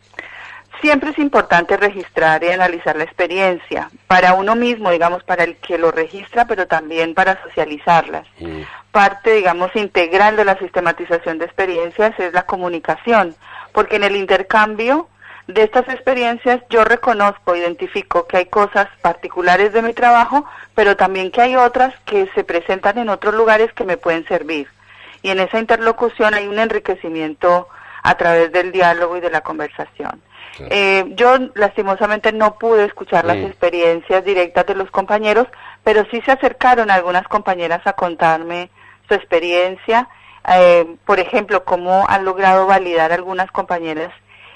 Siempre es importante registrar y analizar la experiencia, para uno mismo, digamos, para el que lo registra, pero también para socializarlas. Mm. Parte, digamos, integral de la sistematización de experiencias es la comunicación, porque en el intercambio de estas experiencias yo reconozco, identifico que hay cosas particulares de mi trabajo, pero también que hay otras que se presentan en otros lugares que me pueden servir. Y en esa interlocución hay un enriquecimiento a través del diálogo y de la conversación. Sí. Eh, yo lastimosamente no pude escuchar sí. las experiencias directas de los compañeros, pero sí se acercaron algunas compañeras a contarme su experiencia, eh, por ejemplo, cómo han logrado validar algunas compañeras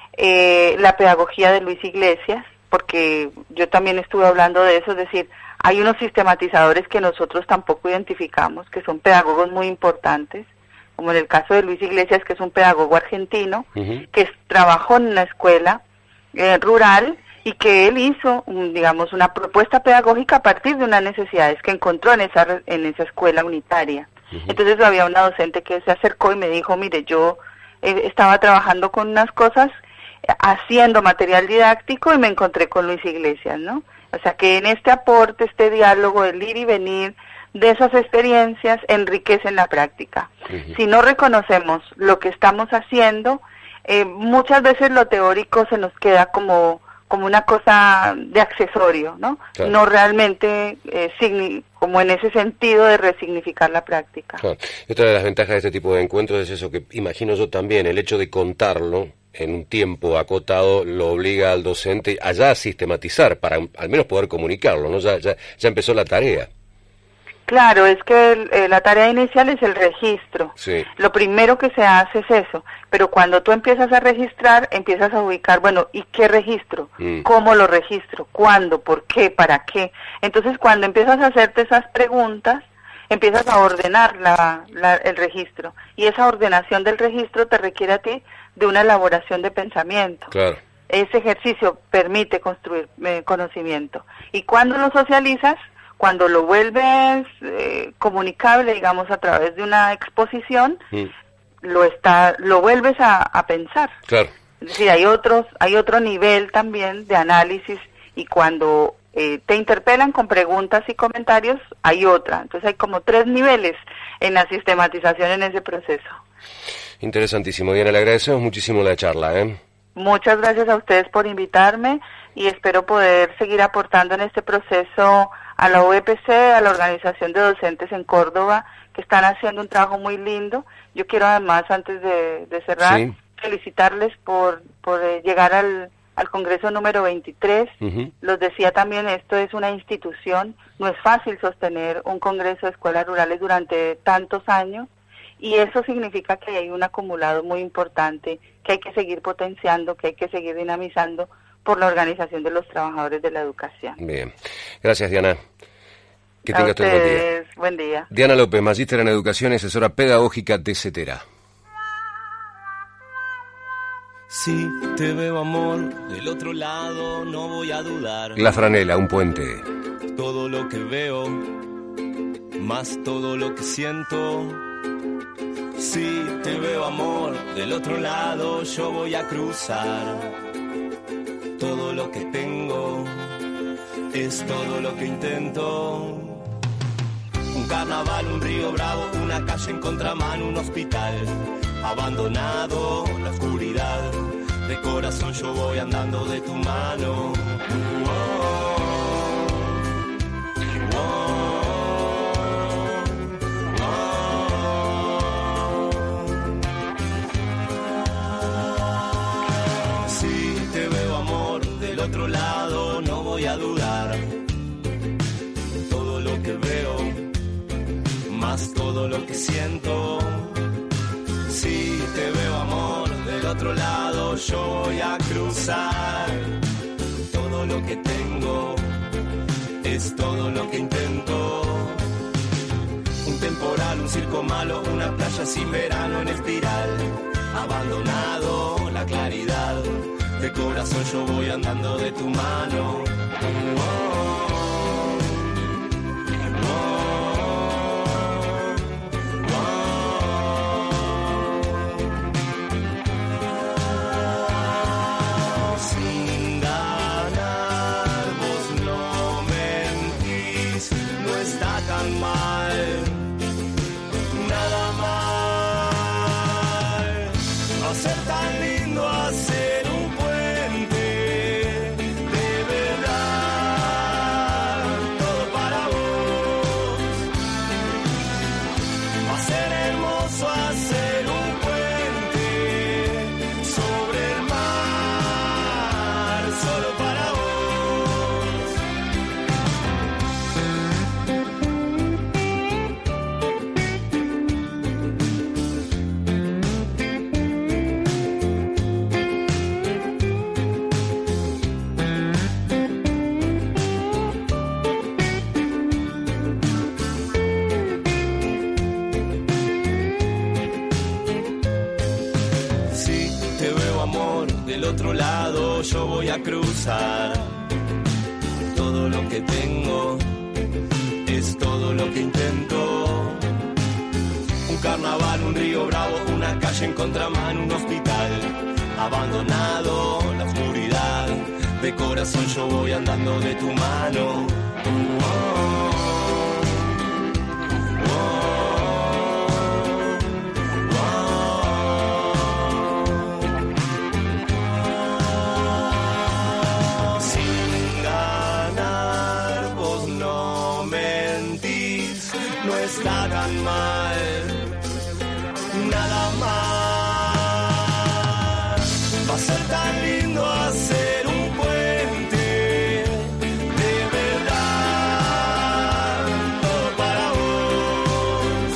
eh, la pedagogía de Luis Iglesias, porque yo también estuve hablando de eso, es decir, hay unos sistematizadores que nosotros tampoco identificamos, que son pedagogos muy importantes, como en el caso de Luis Iglesias, que es un pedagogo argentino, uh-huh. que trabajó en una escuela eh, rural y que él hizo, un, digamos, una propuesta pedagógica a partir de unas necesidades que encontró en esa en esa escuela unitaria. Uh-huh. Entonces había una docente que se acercó y me dijo, mire, yo eh, estaba trabajando con unas cosas, eh, haciendo material didáctico y me encontré con Luis Iglesias, ¿no? O sea que en este aporte, este diálogo, el ir y venir de esas experiencias enriquecen la práctica. Uh-huh. Si no reconocemos lo que estamos haciendo, eh, muchas veces lo teórico se nos queda como como una cosa de accesorio, ¿no? Claro. No realmente eh, signi- como en ese sentido de resignificar la práctica. Claro. Y otra de las ventajas de este tipo de encuentros es eso que imagino yo también, el hecho de contarlo en un tiempo acotado lo obliga al docente a ya sistematizar, para al menos poder comunicarlo, ¿no? Ya, ya, ya empezó la tarea. Claro, es que el, eh, la tarea inicial es el registro. Sí. Lo primero que se hace es eso, pero cuando tú empiezas a registrar, empiezas a ubicar, bueno, ¿y qué registro? Mm. ¿Cómo lo registro? ¿Cuándo? ¿Por qué? ¿Para qué? Entonces, cuando empiezas a hacerte esas preguntas, empiezas a ordenar la, la, el registro. Y esa ordenación del registro te requiere a ti de una elaboración de pensamiento. Claro. Ese ejercicio permite construir eh, conocimiento. Y cuando lo socializas, cuando lo vuelves eh, comunicable, digamos, a través de una exposición, mm. lo está, lo vuelves a, a pensar. Claro. Es decir, hay otros, hay otro nivel también de análisis, y cuando eh, te interpelan con preguntas y comentarios, hay otra. Entonces hay como tres niveles en la sistematización en ese proceso. Interesantísimo, Diana, le agradecemos muchísimo la charla, ¿eh? Muchas gracias a ustedes por invitarme y espero poder seguir aportando en este proceso a la U E P C, a la Organización de Docentes en Córdoba, que están haciendo un trabajo muy lindo. Yo quiero además, antes de, de cerrar, sí. felicitarles por, por eh, llegar al, al Congreso número veintitrés. Uh-huh. Los decía también, esto es una institución, no es fácil sostener un Congreso de Escuelas Rurales durante tantos años, y eso significa que hay un acumulado muy importante, que hay que seguir potenciando, que hay que seguir dinamizando por la organización de los trabajadores de la educación. Bien, gracias, Diana. Que a tengas todo buen día. Buen día. Diana López, magíster en educación y asesora pedagógica de CETERA. Si te veo, amor, del otro lado no voy a dudar. La franela, un puente. Todo lo que veo, más todo lo que siento. Si te veo, amor, del otro lado yo voy a cruzar. Todo lo que tengo es todo lo que intento. Un carnaval, un río bravo, una calle en contramano, un hospital abandonado, la oscuridad. De corazón yo voy andando de tu mano. Oh, oh, oh. Si te veo, amor, del otro lado no voy a dudar. Todo lo que veo, más todo lo que siento. Si te veo, amor, del otro lado yo voy a cruzar. Todo lo que tengo es todo lo que intento. Un temporal, un circo malo, una playa sin verano en espiral. Abandonado, la claridad. De corazón yo voy andando de tu mano. Oh, veo amor del otro lado, yo voy a cruzar. Todo lo que tengo es todo lo que intento. Un carnaval, un río bravo, una calle en contramano, un hospital abandonado, la oscuridad. De corazón yo voy andando de tu mano. Oh. Está tan mal, nada más. Va a ser tan lindo hacer un puente, de verdad, todo para vos.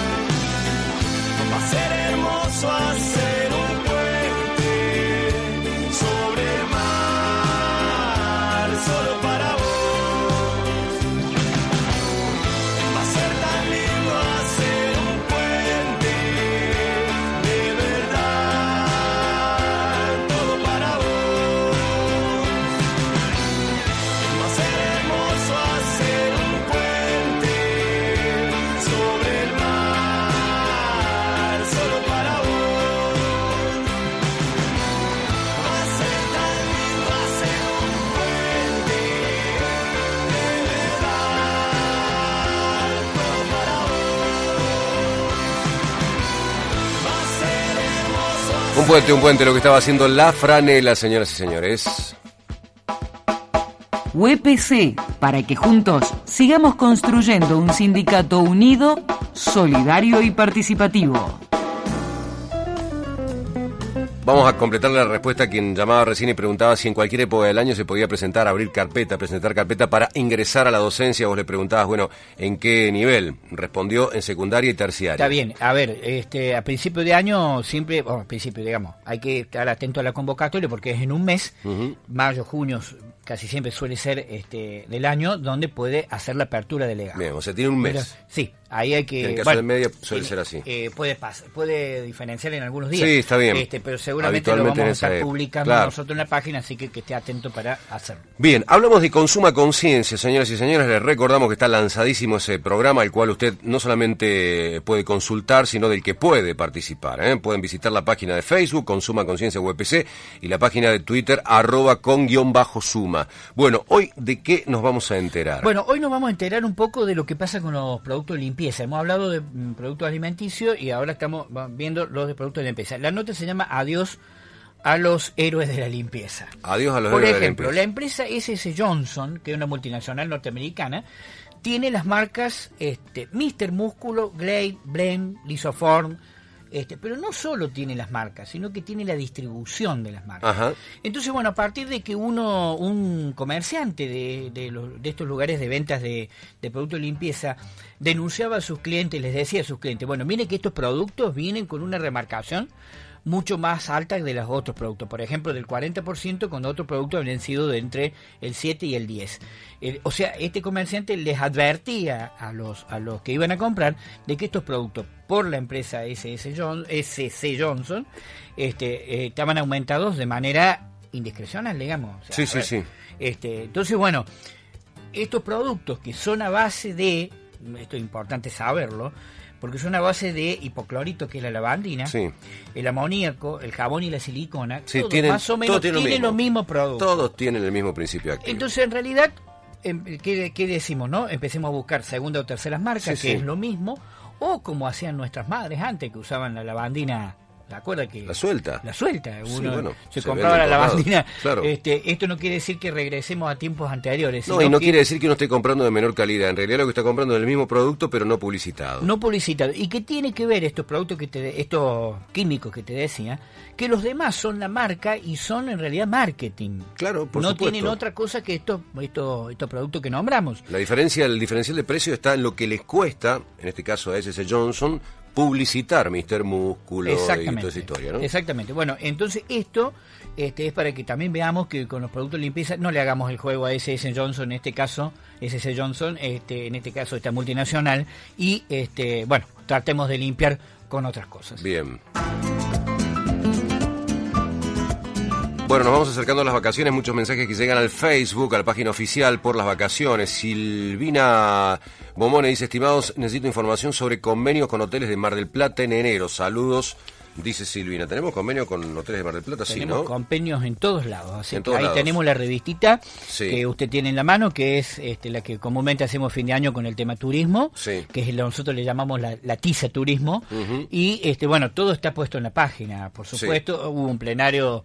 Va a ser hermoso hacer un puente sobre el mar, solo para vos. Un puente, un puente, lo que estaba haciendo la franela, señoras y señores. U E P C, para que juntos sigamos construyendo un sindicato unido, solidario y participativo. Vamos a completar la respuesta a quien llamaba recién y preguntaba si en cualquier época del año se podía presentar, abrir carpeta, presentar carpeta para ingresar a la docencia. Vos le preguntabas, bueno, ¿en qué nivel? Respondió en secundaria y terciaria. Está bien, a ver, este, a principio de año siempre, bueno, a principio digamos, hay que estar atento a la convocatoria porque es en un mes, uh-huh. mayo, junio, casi siempre suele ser este del año, donde puede hacer la apertura de legado. Bien, o sea, tiene un mes. Pero, sí. Ahí hay que... En el caso bueno, de media suele eh, ser así. Eh, puede pasar, puede diferenciar en algunos días. Sí, está bien. Este, pero seguramente lo vamos a estar publicando claro. nosotros en la página, así que que esté atento para hacerlo. Bien, hablamos de Consuma Conciencia, señoras y señores. Les recordamos que está lanzadísimo ese programa, el cual usted no solamente puede consultar, sino del que puede participar. ¿eh? Pueden visitar la página de Facebook, Consuma Conciencia U E P C, y la página de Twitter, arroba con guión bajo suma. Bueno, hoy, ¿de qué nos vamos a enterar? Bueno, hoy nos vamos a enterar un poco de lo que pasa con los productos de limpieza. Hemos hablado de productos alimenticios y ahora estamos viendo los de productos de limpieza. La nota se llama Adiós a los héroes de la limpieza. Adiós a los Por héroes ejemplo, de la limpieza. la empresa ese ese Johnson, que es una multinacional norteamericana, tiene las marcas este, míster Músculo, Glade, Blend, Lisoform, este, pero no solo tiene las marcas, sino que tiene la distribución de las marcas. Ajá. Entonces, bueno, a partir de que uno, un comerciante de, de, los, de estos lugares de ventas de, de productos de limpieza, denunciaba a sus clientes, les decía a sus clientes, bueno, miren que estos productos vienen con una remarcación mucho más alta de los otros productos, por ejemplo del cuarenta por ciento, cuando otros productos habían sido de entre el siete y el diez. Eh, o sea, este comerciante les advertía a los a los que iban a comprar de que estos productos por la empresa ese ese John, ese ese Johnson este, eh, estaban aumentados de manera indiscrecional, digamos. O sea, sí, sí, ver, sí. Este, entonces, bueno, estos productos que son a base de, esto es importante saberlo, porque son a base de hipoclorito, que es la lavandina, sí. el amoníaco, el jabón y la silicona, sí, todos tienen, más o menos tienen tienen los mismos productos. Todos tienen el mismo principio activo. Entonces, en realidad, ¿qué, qué decimos, no? Empecemos a buscar segunda o terceras marcas, sí, que sí. es lo mismo, o como hacían nuestras madres antes, que usaban la lavandina... ¿Te acuerdas que la suelta? La suelta. Uno sí, bueno, se, se compraba la lavandina. Claro. Este, esto no quiere decir que regresemos a tiempos anteriores. No, y no que, quiere decir que uno esté comprando de menor calidad. En realidad lo que está comprando es el mismo producto, pero no publicitado. No publicitado. ¿Y qué tiene que ver estos productos, que te, estos químicos que te decía? Que los demás son la marca y son en realidad marketing. Claro, por no supuesto. tienen otra cosa que estos, estos, estos productos que nombramos. La diferencia, el diferencial de precio está en lo que les cuesta, en este caso a ese ese Johnson, publicitar míster Músculo y toda esa historia, ¿no? Exactamente. Bueno, entonces esto este, es para que también veamos que con los productos de limpieza no le hagamos el juego a ese ese Johnson, en este caso, ese ese Johnson, este, en este caso esta multinacional, y este, bueno, tratemos de limpiar con otras cosas. Bien. Bueno, nos vamos acercando a las vacaciones, muchos mensajes que llegan al Facebook, a la página oficial por las vacaciones. Silvina Bomone dice, estimados, necesito información sobre convenios con hoteles de Mar del Plata en enero. Saludos, dice Silvina. ¿Tenemos convenio con hoteles de Mar del Plata? Tenemos sí, ¿no? convenios en todos lados. Así en que todos ahí lados. tenemos la revistita sí. que usted tiene en la mano, que es este, la que comúnmente hacemos fin de año con el tema turismo, sí. que es lo que nosotros le llamamos la, la tiza turismo. Uh-huh. Y este bueno, todo está puesto en la página, por supuesto. Sí. Hubo un plenario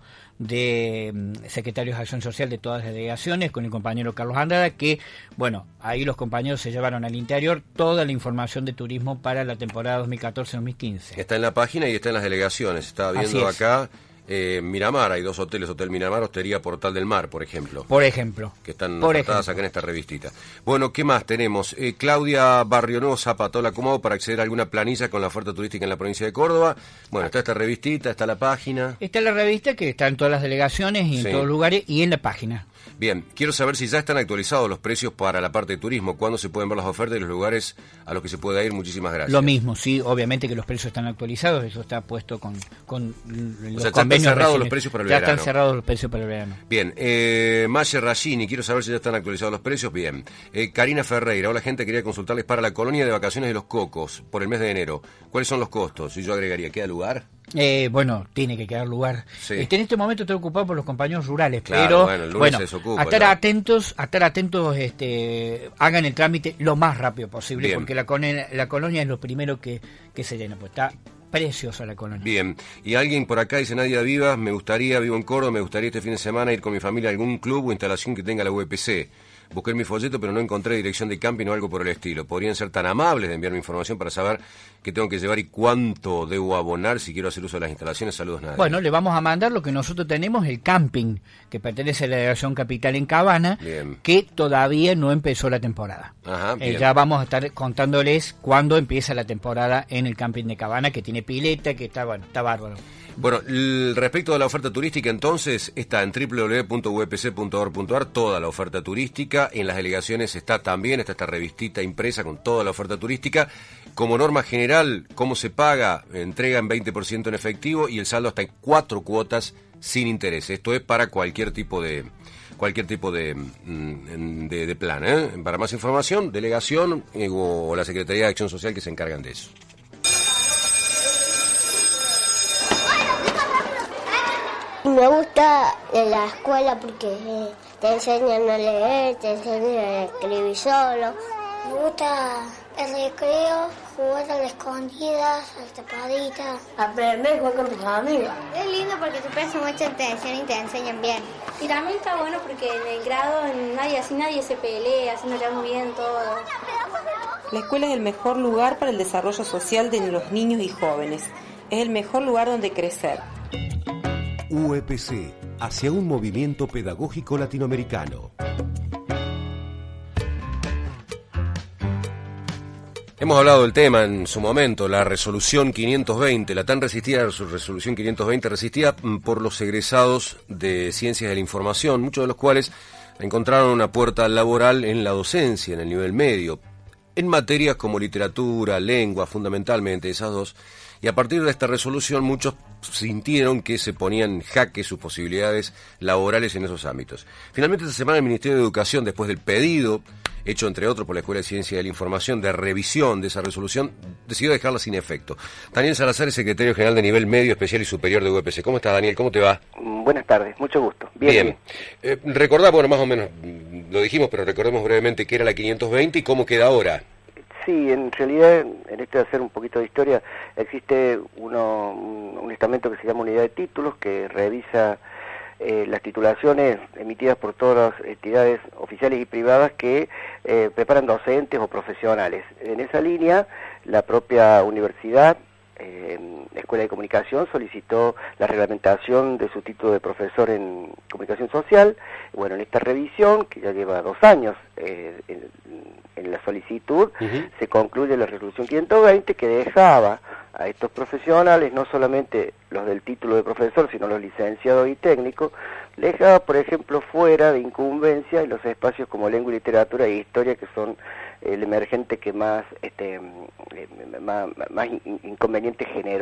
de um, secretarios de Acción Social de todas las delegaciones con el compañero Carlos Andrada, que, bueno, ahí los compañeros se llevaron al interior toda la información de turismo para la temporada dos mil catorce dos mil quince. Está en la página y está en las delegaciones. Estaba viendo acá eh, Miramar, hay dos hoteles, Hotel Miramar, Hostería Portal del Mar, por ejemplo. Por ejemplo. Que están por anotadas acá en esta revistita. Bueno, ¿qué más tenemos? Eh, Claudia Barrio Nuevo Zapatola, ¿cómo para acceder a alguna planilla con la oferta turística en la provincia de Córdoba? Bueno, está esta revistita, está la página. Está la revista que está en todas las delegaciones y en sí. todos los lugares y en la página. Bien, quiero saber si ya están actualizados los precios para la parte de turismo, cuándo se pueden ver las ofertas y los lugares a los que se puede ir. Muchísimas gracias. Lo mismo, sí, obviamente que los precios están actualizados, eso está puesto con, con los o sea, convenios. Ya están cerrados recién, los precios para el ya verano. Ya están cerrados los precios para el verano. Bien, eh, Mayer Ragini, quiero saber si ya están actualizados los precios. Bien. Eh, Karina Ferreira, hola gente, quería consultarles para la colonia de vacaciones de Los Cocos, por el mes de enero. ¿Cuáles son los costos? Y yo agregaría, ¿queda lugar? Eh, bueno, tiene que quedar lugar. Sí. Este, en este momento estoy ocupado por los compañeros rurales, claro, pero bueno, el lunes bueno, se desocupa, a estar ya. atentos, a estar atentos, este, hagan el trámite lo más rápido posible, bien. porque la colonia, la colonia es lo primero que, que se llena, pues está preciosa la colonia. Bien, y alguien por acá dice, Nadia Vivas, me gustaría, vivo en Córdoba, me gustaría este fin de semana ir con mi familia a algún club o instalación que tenga la U E P C. Busqué en mi folleto, pero no encontré dirección de camping o algo por el estilo. ¿Podrían ser tan amables de enviarme información para saber qué tengo que llevar y cuánto debo abonar si quiero hacer uso de las instalaciones? Saludos, Nadia. Bueno, le vamos a mandar lo que nosotros tenemos, el camping, que pertenece a la Delegación Capital en Cabana, bien. que todavía no empezó la temporada. Ajá, bien. Eh, ya vamos a estar contándoles cuándo empieza la temporada en el camping de Cabana, que tiene pileta, que está, bueno, está bárbaro. Bueno, el, respecto de la oferta turística, entonces, está en doble u doble u doble u punto u e p c punto org punto a r toda la oferta turística. En las delegaciones está también, está esta revistita impresa con toda la oferta turística. Como norma general, ¿cómo se paga? Entrega en veinte por ciento en efectivo y el saldo hasta en cuatro cuotas sin interés. Esto es para cualquier tipo de cualquier tipo de, de, de plan. ¿eh? Para más información, delegación eh, o la Secretaría de Acción Social que se encargan de eso. Me gusta la escuela porque eh, te enseñan a leer, te enseñan a escribir solo. Me gusta el recreo, jugar a las escondidas, a las tapaditas. Aprender a jugar con tus amigos. Es lindo porque te prestan mucha atención y te enseñan bien. Y también está bueno porque en el grado nadie, así nadie se pelea, así nos llevamos bien todos. La escuela es el mejor lugar para el desarrollo social de los niños y jóvenes. Es el mejor lugar donde crecer. U E P C, hacia un movimiento pedagógico latinoamericano. Hemos hablado del tema en su momento, la resolución quinientos veinte, la tan resistida resolución quinientos veinte, resistida por los egresados de Ciencias de la Información, muchos de los cuales encontraron una puerta laboral en la docencia, en el nivel medio, en materias como literatura, lengua, fundamentalmente esas dos. Y a partir de esta resolución muchos sintieron que se ponían en jaque sus posibilidades laborales en esos ámbitos. Finalmente esta semana el Ministerio de Educación, después del pedido hecho entre otros por la Escuela de Ciencia de la Información de revisión de esa resolución, decidió dejarla sin efecto. Daniel Salazar es secretario general de nivel medio, especial y superior de U E P C. ¿Cómo estás, Daniel? ¿Cómo te va? Buenas tardes, mucho gusto. Bien. Bien. bien. Eh, recordá, bueno, más o menos lo dijimos, pero recordemos brevemente qué era la quinientos veinte y cómo queda ahora. Sí, en realidad, en este de hacer un poquito de historia, existe uno, un estamento que se llama Unidad de Títulos, que revisa eh, las titulaciones emitidas por todas las entidades oficiales y privadas que eh, preparan docentes o profesionales. En esa línea, la propia universidad, eh, Escuela de Comunicación, solicitó la reglamentación de su título de profesor en Comunicación Social. Bueno, en esta revisión, que ya lleva dos años eh, en, en la solicitud, uh-huh. se concluye la resolución quinientos veinte que dejaba a estos profesionales, no solamente los del título de profesor, sino los licenciados y técnicos, le dejaba, por ejemplo, fuera de incumbencia en los espacios como lengua y literatura e historia, que son el emergente que más, este, más, más inconveniente generó.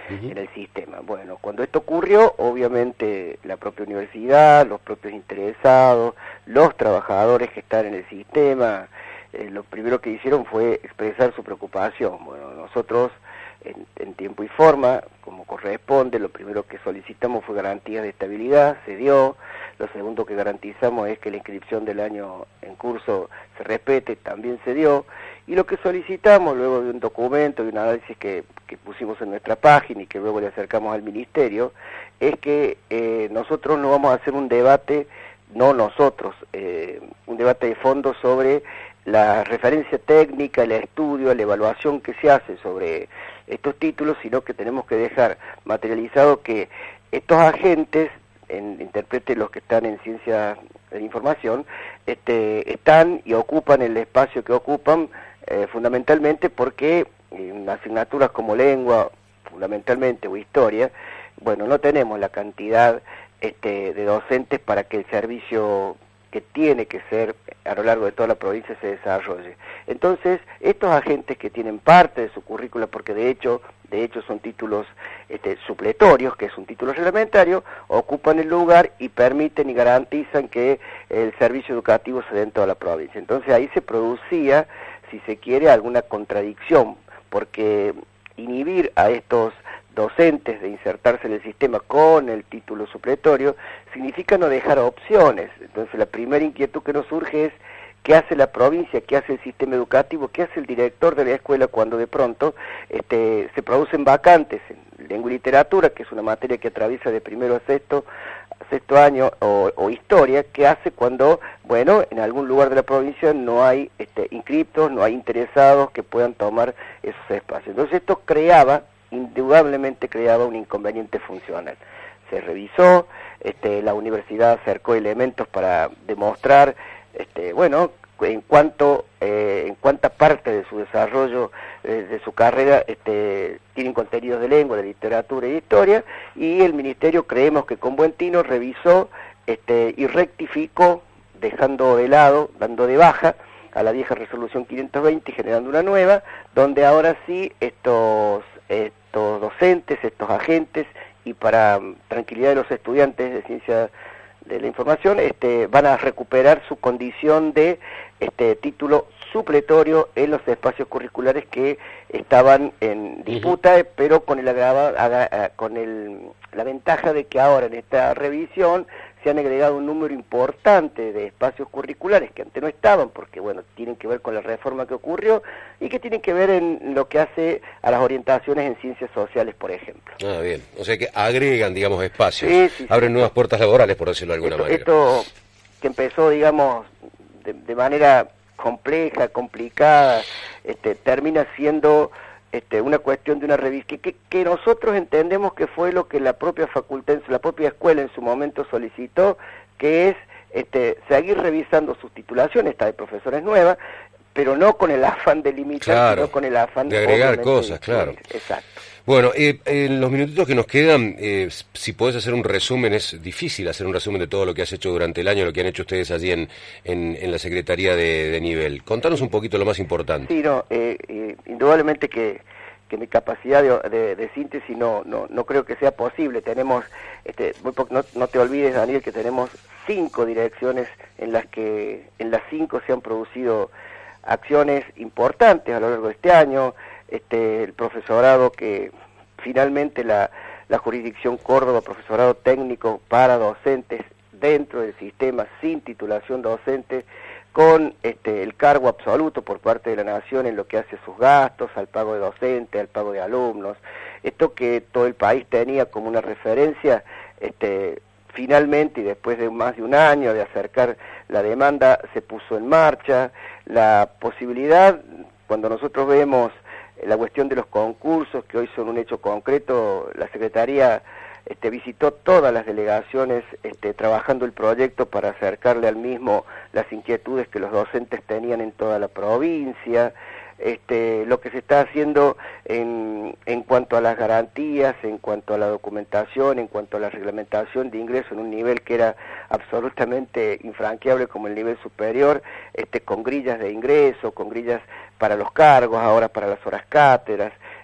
uh-huh. en el sistema. Bueno, cuando esto ocurrió, obviamente la propia universidad, los propios interesados, los trabajadores que están en el sistema, eh, lo primero que hicieron fue expresar su preocupación. Bueno, nosotros en, en tiempo y forma, como corresponde, lo primero que solicitamos fue garantías de estabilidad, se dio. Lo segundo que garantizamos es que la inscripción del año en curso se respete, también se dio. Y lo que solicitamos, luego de un documento y un análisis que, que pusimos en nuestra página y que luego le acercamos al Ministerio, es que eh, nosotros no vamos a hacer un debate, no nosotros, eh, un debate de fondo sobre la referencia técnica, el estudio, la evaluación que se hace sobre estos títulos, sino que tenemos que dejar materializado que estos agentes, en, interprete los que están en ciencia de la información, este, están y ocupan el espacio que ocupan eh, fundamentalmente porque en asignaturas como lengua, fundamentalmente, o historia, bueno, no tenemos la cantidad este, de docentes para que el servicio que tiene que ser a lo largo de toda la provincia se desarrolle. Entonces, estos agentes que tienen parte de su currícula, porque de hecho, de hecho son títulos este, supletorios, que es un título reglamentario, ocupan el lugar y permiten y garantizan que el servicio educativo se dé en toda la provincia. Entonces ahí se producía, si se quiere, alguna contradicción, porque inhibir a estos docentes de insertarse en el sistema con el título supletorio significa no dejar opciones. Entonces la primera inquietud que nos surge es qué hace la provincia, qué hace el sistema educativo, qué hace el director de la escuela cuando de pronto este, se producen vacantes en lengua y literatura, que es una materia que atraviesa de primero a sexto, sexto año, o, o historia, qué hace cuando, bueno, en algún lugar de la provincia no hay este, inscriptos, no hay interesados que puedan tomar esos espacios. Entonces esto creaba, indudablemente creaba un inconveniente funcional. Se revisó, este, la universidad acercó elementos para demostrar, este, bueno, en cuanto, eh, en cuánta parte de su desarrollo, eh, de su carrera, este, tienen contenidos de lengua, de literatura y de historia, y el Ministerio, creemos que con buen tino, revisó este, y rectificó, dejando de lado, dando de baja a la vieja resolución quinientos veinte y generando una nueva, donde ahora sí estos, estos docentes, estos agentes, y para um, tranquilidad de los estudiantes de ciencia de la información, este, van a recuperar su condición de este título supletorio en los espacios curriculares que estaban en disputa, uh-huh. pero con el agrava, agra, con el, la ventaja de que ahora en esta revisión se han agregado un número importante de espacios curriculares que antes no estaban, porque bueno, tienen que ver con la reforma que ocurrió y que tienen que ver en lo que hace a las orientaciones en ciencias sociales, por ejemplo. Ah, bien. O sea que agregan, digamos, espacios, sí, sí, abren sí. nuevas puertas laborales, por decirlo de alguna esto, manera. Esto que empezó, digamos, de, de manera compleja, complicada, este, termina siendo este, una cuestión de una revista que, que, que nosotros entendemos que fue lo que la propia facultad, la propia escuela en su momento solicitó, que es este, seguir revisando sus titulaciones, esta de profesores nuevas, pero no con el afán de limitar, claro, sino con el afán de agregar cosas, claro. Exacto. Bueno, eh, en los minutitos que nos quedan, eh, si podés hacer un resumen, es difícil hacer un resumen de todo lo que has hecho durante el año, lo que han hecho ustedes allí en, en, en la Secretaría de, de Nivel. Contanos un poquito lo más importante. Sí, no, eh, eh, indudablemente que, que mi capacidad de, de, de síntesis no, no, no creo que sea posible. Tenemos, este, muy po- no, no te olvides, Daniel, que tenemos cinco direcciones en las que en las cinco se han producido acciones importantes a lo largo de este año. Este, el profesorado que finalmente la, la jurisdicción Córdoba, profesorado técnico para docentes dentro del sistema sin titulación docente, con este, el cargo absoluto por parte de la Nación en lo que hace a sus gastos, al pago de docentes, al pago de alumnos, esto que todo el país tenía como una referencia, este, finalmente y después de más de un año de acercar la demanda se puso en marcha. La posibilidad, cuando nosotros vemos la cuestión de los concursos, que hoy son un hecho concreto, la Secretaría este, visitó todas las delegaciones este, trabajando el proyecto para acercarle al mismo las inquietudes que los docentes tenían en toda la provincia. Este, lo que se está haciendo en, en cuanto a las garantías, en cuanto a la documentación, en cuanto a la reglamentación de ingreso en un nivel que era absolutamente infranqueable como el nivel superior, este, con grillas de ingreso, con grillas para los cargos, ahora para las horas cátedras,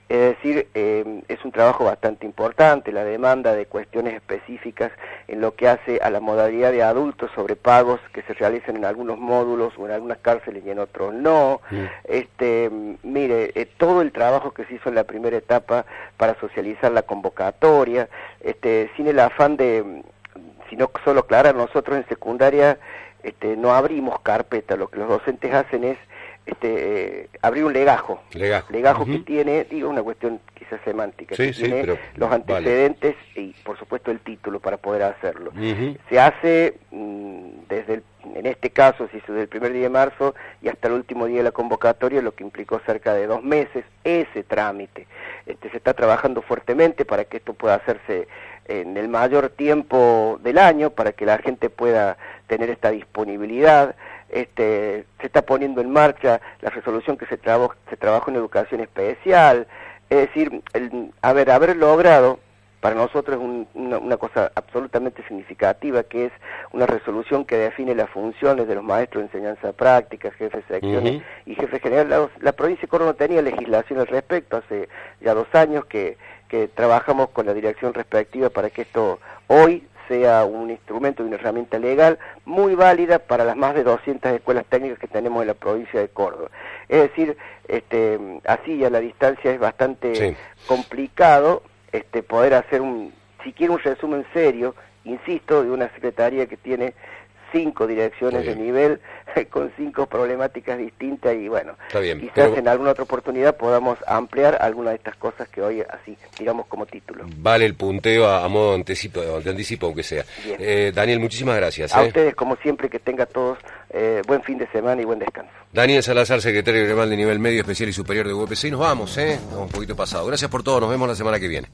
Es decir, eh, es un trabajo bastante importante, la demanda de cuestiones específicas en lo que hace a la modalidad de adultos sobre pagos que se realizan en algunos módulos o en algunas cárceles y en otros no. Mm. Este, mire, eh, todo el trabajo que se hizo en la primera etapa para socializar la convocatoria, este, sin el afán de, sino solo aclarar, nosotros en secundaria este, no abrimos carpeta, lo que los docentes hacen es este eh, abrir un legajo, legajo, legajo uh-huh. que tiene, digo, una cuestión quizás semántica, sí, que sí, tiene pero los antecedentes vale. Y por supuesto el título para poder hacerlo. Uh-huh. Se hace mmm, desde el, en este caso se hizo desde el primer día de marzo y hasta el último día de la convocatoria, lo que implicó cerca de dos meses ese trámite. Este, se está trabajando fuertemente para que esto pueda hacerse en el mayor tiempo del año, para que la gente pueda tener esta disponibilidad. Este, se está poniendo en marcha la resolución que se, trabó, se trabajó en educación especial, es decir, el, haber, haber logrado, para nosotros es un, una, una cosa absolutamente significativa, que es una resolución que define las funciones de los maestros de enseñanza práctica, jefes de secciones uh-huh. y jefes generales. La, la provincia de Córdoba no tenía legislación al respecto, hace ya dos años que, que trabajamos con la dirección respectiva para que esto hoy sea un instrumento y una herramienta legal muy válida para las más de doscientas escuelas técnicas que tenemos en la provincia de Córdoba. Es decir, este, así a la distancia es bastante sí. complicado este, poder hacer un, siquiera un resumen serio, insisto, de una secretaría que tiene cinco direcciones de nivel con cinco problemáticas distintas y bueno, bien, quizás pero... en alguna otra oportunidad podamos ampliar algunas de estas cosas que hoy así, digamos como título. Vale el punteo a, a modo de anticipo, de anticipo aunque sea. Eh, Daniel, muchísimas gracias. A eh. ustedes, como siempre, que tenga todos eh, buen fin de semana y buen descanso. Daniel Salazar, secretario general de nivel medio, especial y superior de U P C. Y nos vamos, ¿eh? Estamos un poquito pasado. Gracias por todo, nos vemos la semana que viene.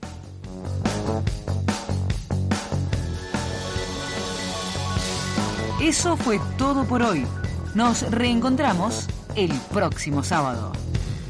Eso fue todo por hoy. Nos reencontramos el próximo sábado.